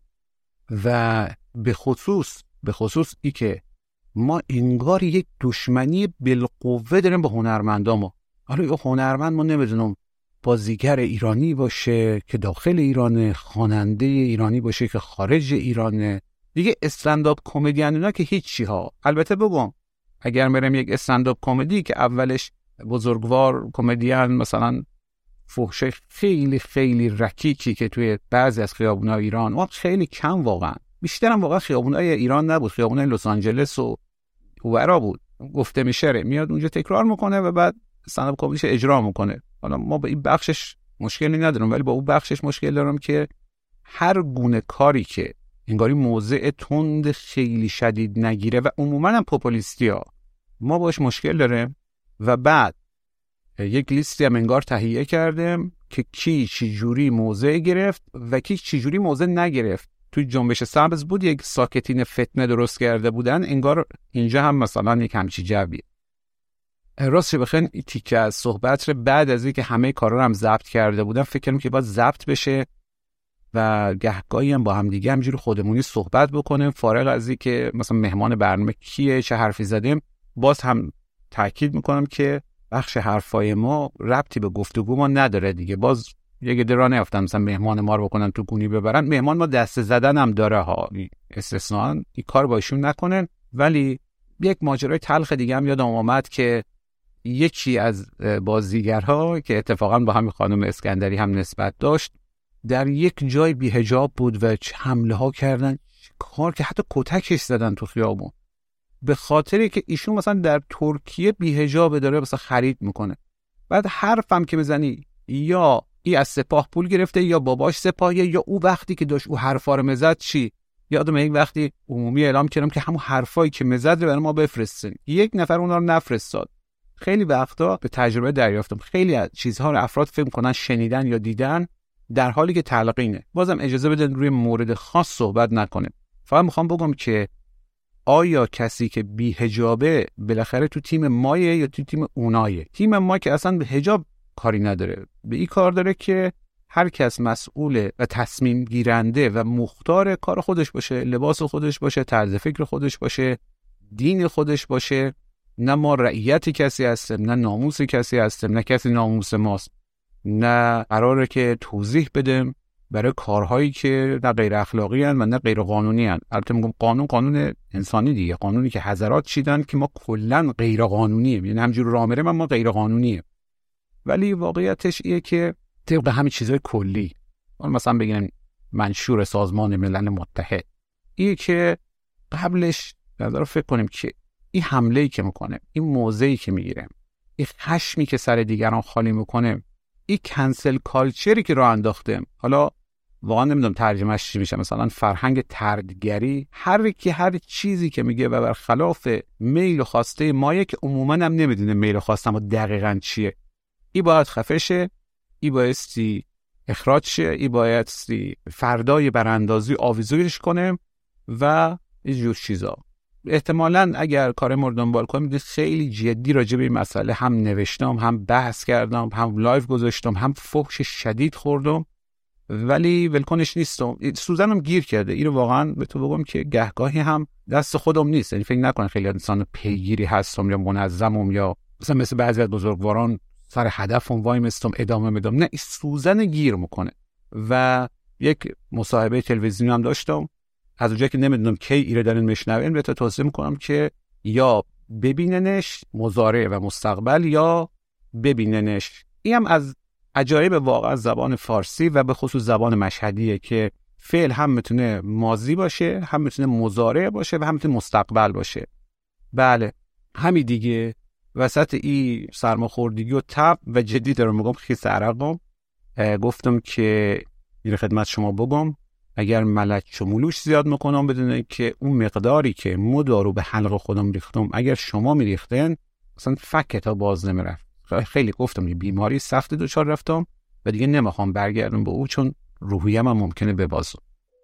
و به خصوص ای که ما انگار یک دشمنی بالقوه داریم با هنرمندامو. حالا یه هنرمند ما نمیدونم بازیگر ایرانی باشه که داخل ایرانه، خواننده ایرانی باشه که خارج ایرانه، دیگه استندآپ کمدین اینا که هیچی ها. البته بگم اگر میرم یک استندآپ کمدی که اولش بزرگوار کمدین مثلا فحشه خیلی خیلی رکیکی که توی بعضی از خیابونای ایران، اون خیلی کم واقعا، بیشترم واقعا خیابونای ایران نبود، خیابونای لس آنجلس و اورا بود، گفته میشه میاد اونجا تکرار میکنه و بعد استندآپ کمدیش اجرا میکنه. حالا ما با این بخشش مشکلی ندارم، ولی با اون بخشش مشکل دارم که هر گونه کاری که انگاری موضع تند خیلی شدید نگیره و عموما هم پاپولیستی ها، ما باش مشکل داریم. و بعد یک لیستی هم انگار تهیه کردیم که کی چی جوری موضع گرفت و کی چی جوری موضع نگرفت. توی جنبش سبز بود یک ساکتین فتنه درست کرده بودن، انگار اینجا هم مثلا یک همچی جویه. راستش بخواین این تیکه از صحبت رو بعد از اینکه همه کارا رو هم ضبط کرده بودم فکر کردم که باید ضبط بشه و گهگاهی هم با هم دیگه همجوری خودمونی صحبت بکنیم، فارغ از اینکه مثلا مهمان برنامه کیه چه حرفی زدیم. باز هم تاکید میکنم که بخش حرفای ما ربطی به گفتگو ما نداره دیگه. باز یه درا نیافتن مثلا مهمان ما رو بکنن تو گونی ببرن. مهمان ما دست زدن هم داره ها، استثناء این کار با ایشون نکنن. ولی یک ماجرای تلخ دیگه هم یادم اومد که یکی از بازیگرها که اتفاقا با همین خانم اسکندری هم نسبت داشت، در یک جای بی‌حجاب بود و حمله ها کردن، کار که حتی کتکش زدن تو خیابون، به خاطری که ایشون مثلا در ترکیه بی‌حجاب داره مثلا خرید میکنه. بعد حرفم که بزنی یا ای از سپاه پول گرفته یا باباش سپاهیه یا او وقتی که داشت او حرفا رو مزد چی. یادم یک وقتی عمومی اعلام کردم که همون حرفایی که مزد رو برای ما بفرستین، یک نفر اونا رو نفرستاد. خیلی وقتا به تجربه دریافتم خیلی از چیزها رو افراد فکر کنن شنیدن یا دیدن در حالی که تلقینه. بازم اجازه بدن روی مورد خاص صحبت نکنیم. فقط میخوام بگم که آیا کسی که بی حجابه بالاخره تو تیم مایه یا تو تیم اونایه؟ تیم ما که اصلا به حجاب کاری نداره، به این کار داره که هر کس مسئول و تصمیم گیرنده و مختار کار خودش باشه، لباس خودش باشه، طرز فکر خودش باشه، دین خودش باشه نه ما رعیت کسی هستیم، نه ناموس کسی هستیم، نه کسی ناموس ماست، نه قراره که توضیح بدیم برای کارهایی که نه غیر اخلاقی هستند و نه غیر قانونی هستند. البته میگم قانون انسانی دیگه، قانونی که حضرات چیدن که ما کلا غیر قانونیه، یعنی همجور راه میریم ما غیر قانونیه. ولی واقعیتش اینه که طبق همین چیزای کلی، مثلا بگیم منشور سازمان ملل متحد، اینه که قبلش نظر فکر کنیم که این حمله‌ای که میکنه، این موضعی که میگیره، این خشمی که سر دیگران خالی میکنه، این کنسل کالچری که راه انداخته، حالا واقعا نمیدونم ترجمهش چی میشه، مثلا فرهنگ طردگری، هر چیزی که میگه و برخلاف میل و خواسته مایه که عموما هم نمیدونه میل و خواسته ما دقیقاً چیه، این باید خفه شه، این بایستی اخراج شه، این بایستی فردای براندازی آویزونش کنه و اینجور چیزا. احتمالاً اگر کار مورد دنبال کنم خیلی جدی راجع به این مسئله هم نوشتم، هم بحث کردم، هم لایو گذاشتم، هم فحش شدید خوردم، ولی ولکنش نیستم. سوزنم گیر کرده. اینو واقعا به تو بگم که گهگاهی هم دست خودم نیست، یعنی فکر نکن خیلی انسان پیگیری هستم یا منظمم یا مثل بعضی از بزرگواران سر هدفم وای میستم ادامه میدم. نه، این سوزن گیر میکنه. و یک مصاحبه تلویزیونی هم داشتم، از اونجایی که نمیدونم کی ایره دارین میشنوین بهت توصیه میکنم که یا ببیننش مضارع و مستقبل یا ببیننش. این هم از عجایب واقعا زبان فارسی و به خصوص زبان مشهدیه که فعل هم میتونه ماضی باشه، هم میتونه مضارع باشه و هم میتونه مستقبل باشه. بله همین دیگه. وسط این سرماخوردگی و تب و جدی دارم میگم خیس عرقم، گفتم که این خدمت شما بگم اگر ملچ و ملوش زیاد میکنم بدونه که اون مقداری که مدارو به حلق خودم ریختم اگر شما میریختن اصلا فکتا باز نمیرفت. خیلی گفتم یه بیماری سخت دچار رفتم و دیگه نمیخوام برگردم به او چون روحیم هم ممکنه ببازم.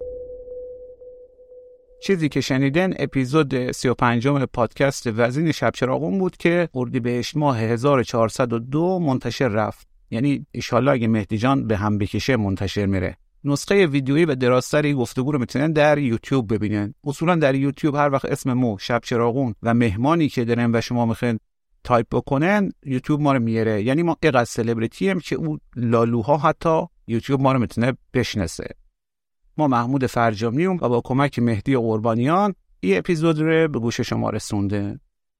چیزی که شنیدن اپیزود 35 پادکست وزین شب چراغون بود که اردیبهشت ماه 1402 منتشر رفت. یعنی انشالله اگه مهدی جان به هم بکشه منتشر میره. نسخه ویدیویی و درازتری گفتگو رو میتونن در یوتیوب ببینن. اصولا در یوتیوب هر وقت اسم مو شب چراغون و مهمانی که دارن و شما میخواین تایپ بکنن یوتیوب ما رو میاره. یعنی ما اینقدر سلبریتی هم که اون لالوها حتی یوتیوب ما رو میتونه بشناسه. ما محمود فرجامییم و با کمک مهدی قربانیان این اپیزود رو به گوش شما رسونده.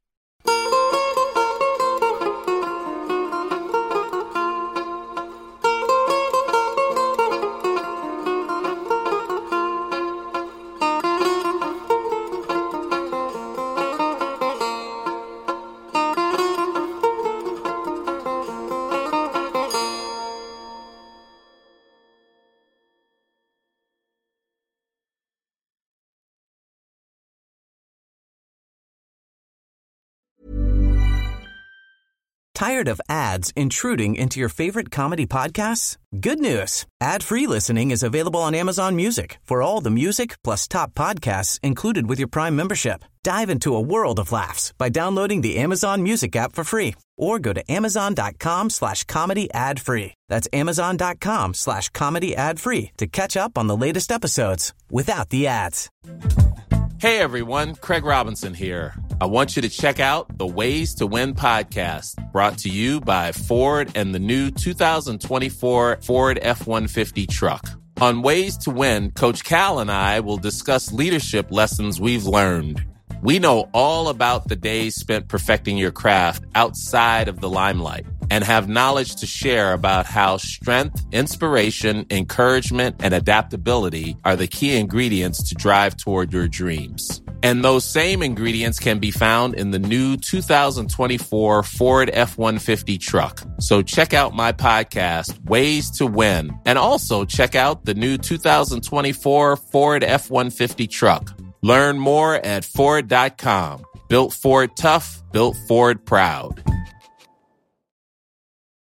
Tired of ads intruding into your favorite comedy podcasts? Good news. Ad-free listening is available on Amazon Music for all the music plus top podcasts included with your Prime membership. Dive into a world of laughs by downloading the Amazon Music app for free or go to amazon.com/comedy ad-free. That's amazon.com/comedy ad-free to catch up on the latest episodes without the ads. Hey everyone, Craig Robinson here. I want you to check out the Ways to Win podcast, brought to you by Ford and the new 2024 Ford F-150 truck. On Ways to Win, Coach Cal and I will discuss leadership lessons we've learned. We know all about the days spent perfecting your craft outside of the limelight and have knowledge to share about how strength, inspiration, encouragement, and adaptability are the key ingredients to drive toward your dreams. And those same ingredients can be found in the new 2024 Ford F-150 truck. So check out my podcast, Ways to Win, and also check out the new 2024 Ford F-150 truck. Learn more at Ford.com. Built Ford tough, built Ford proud.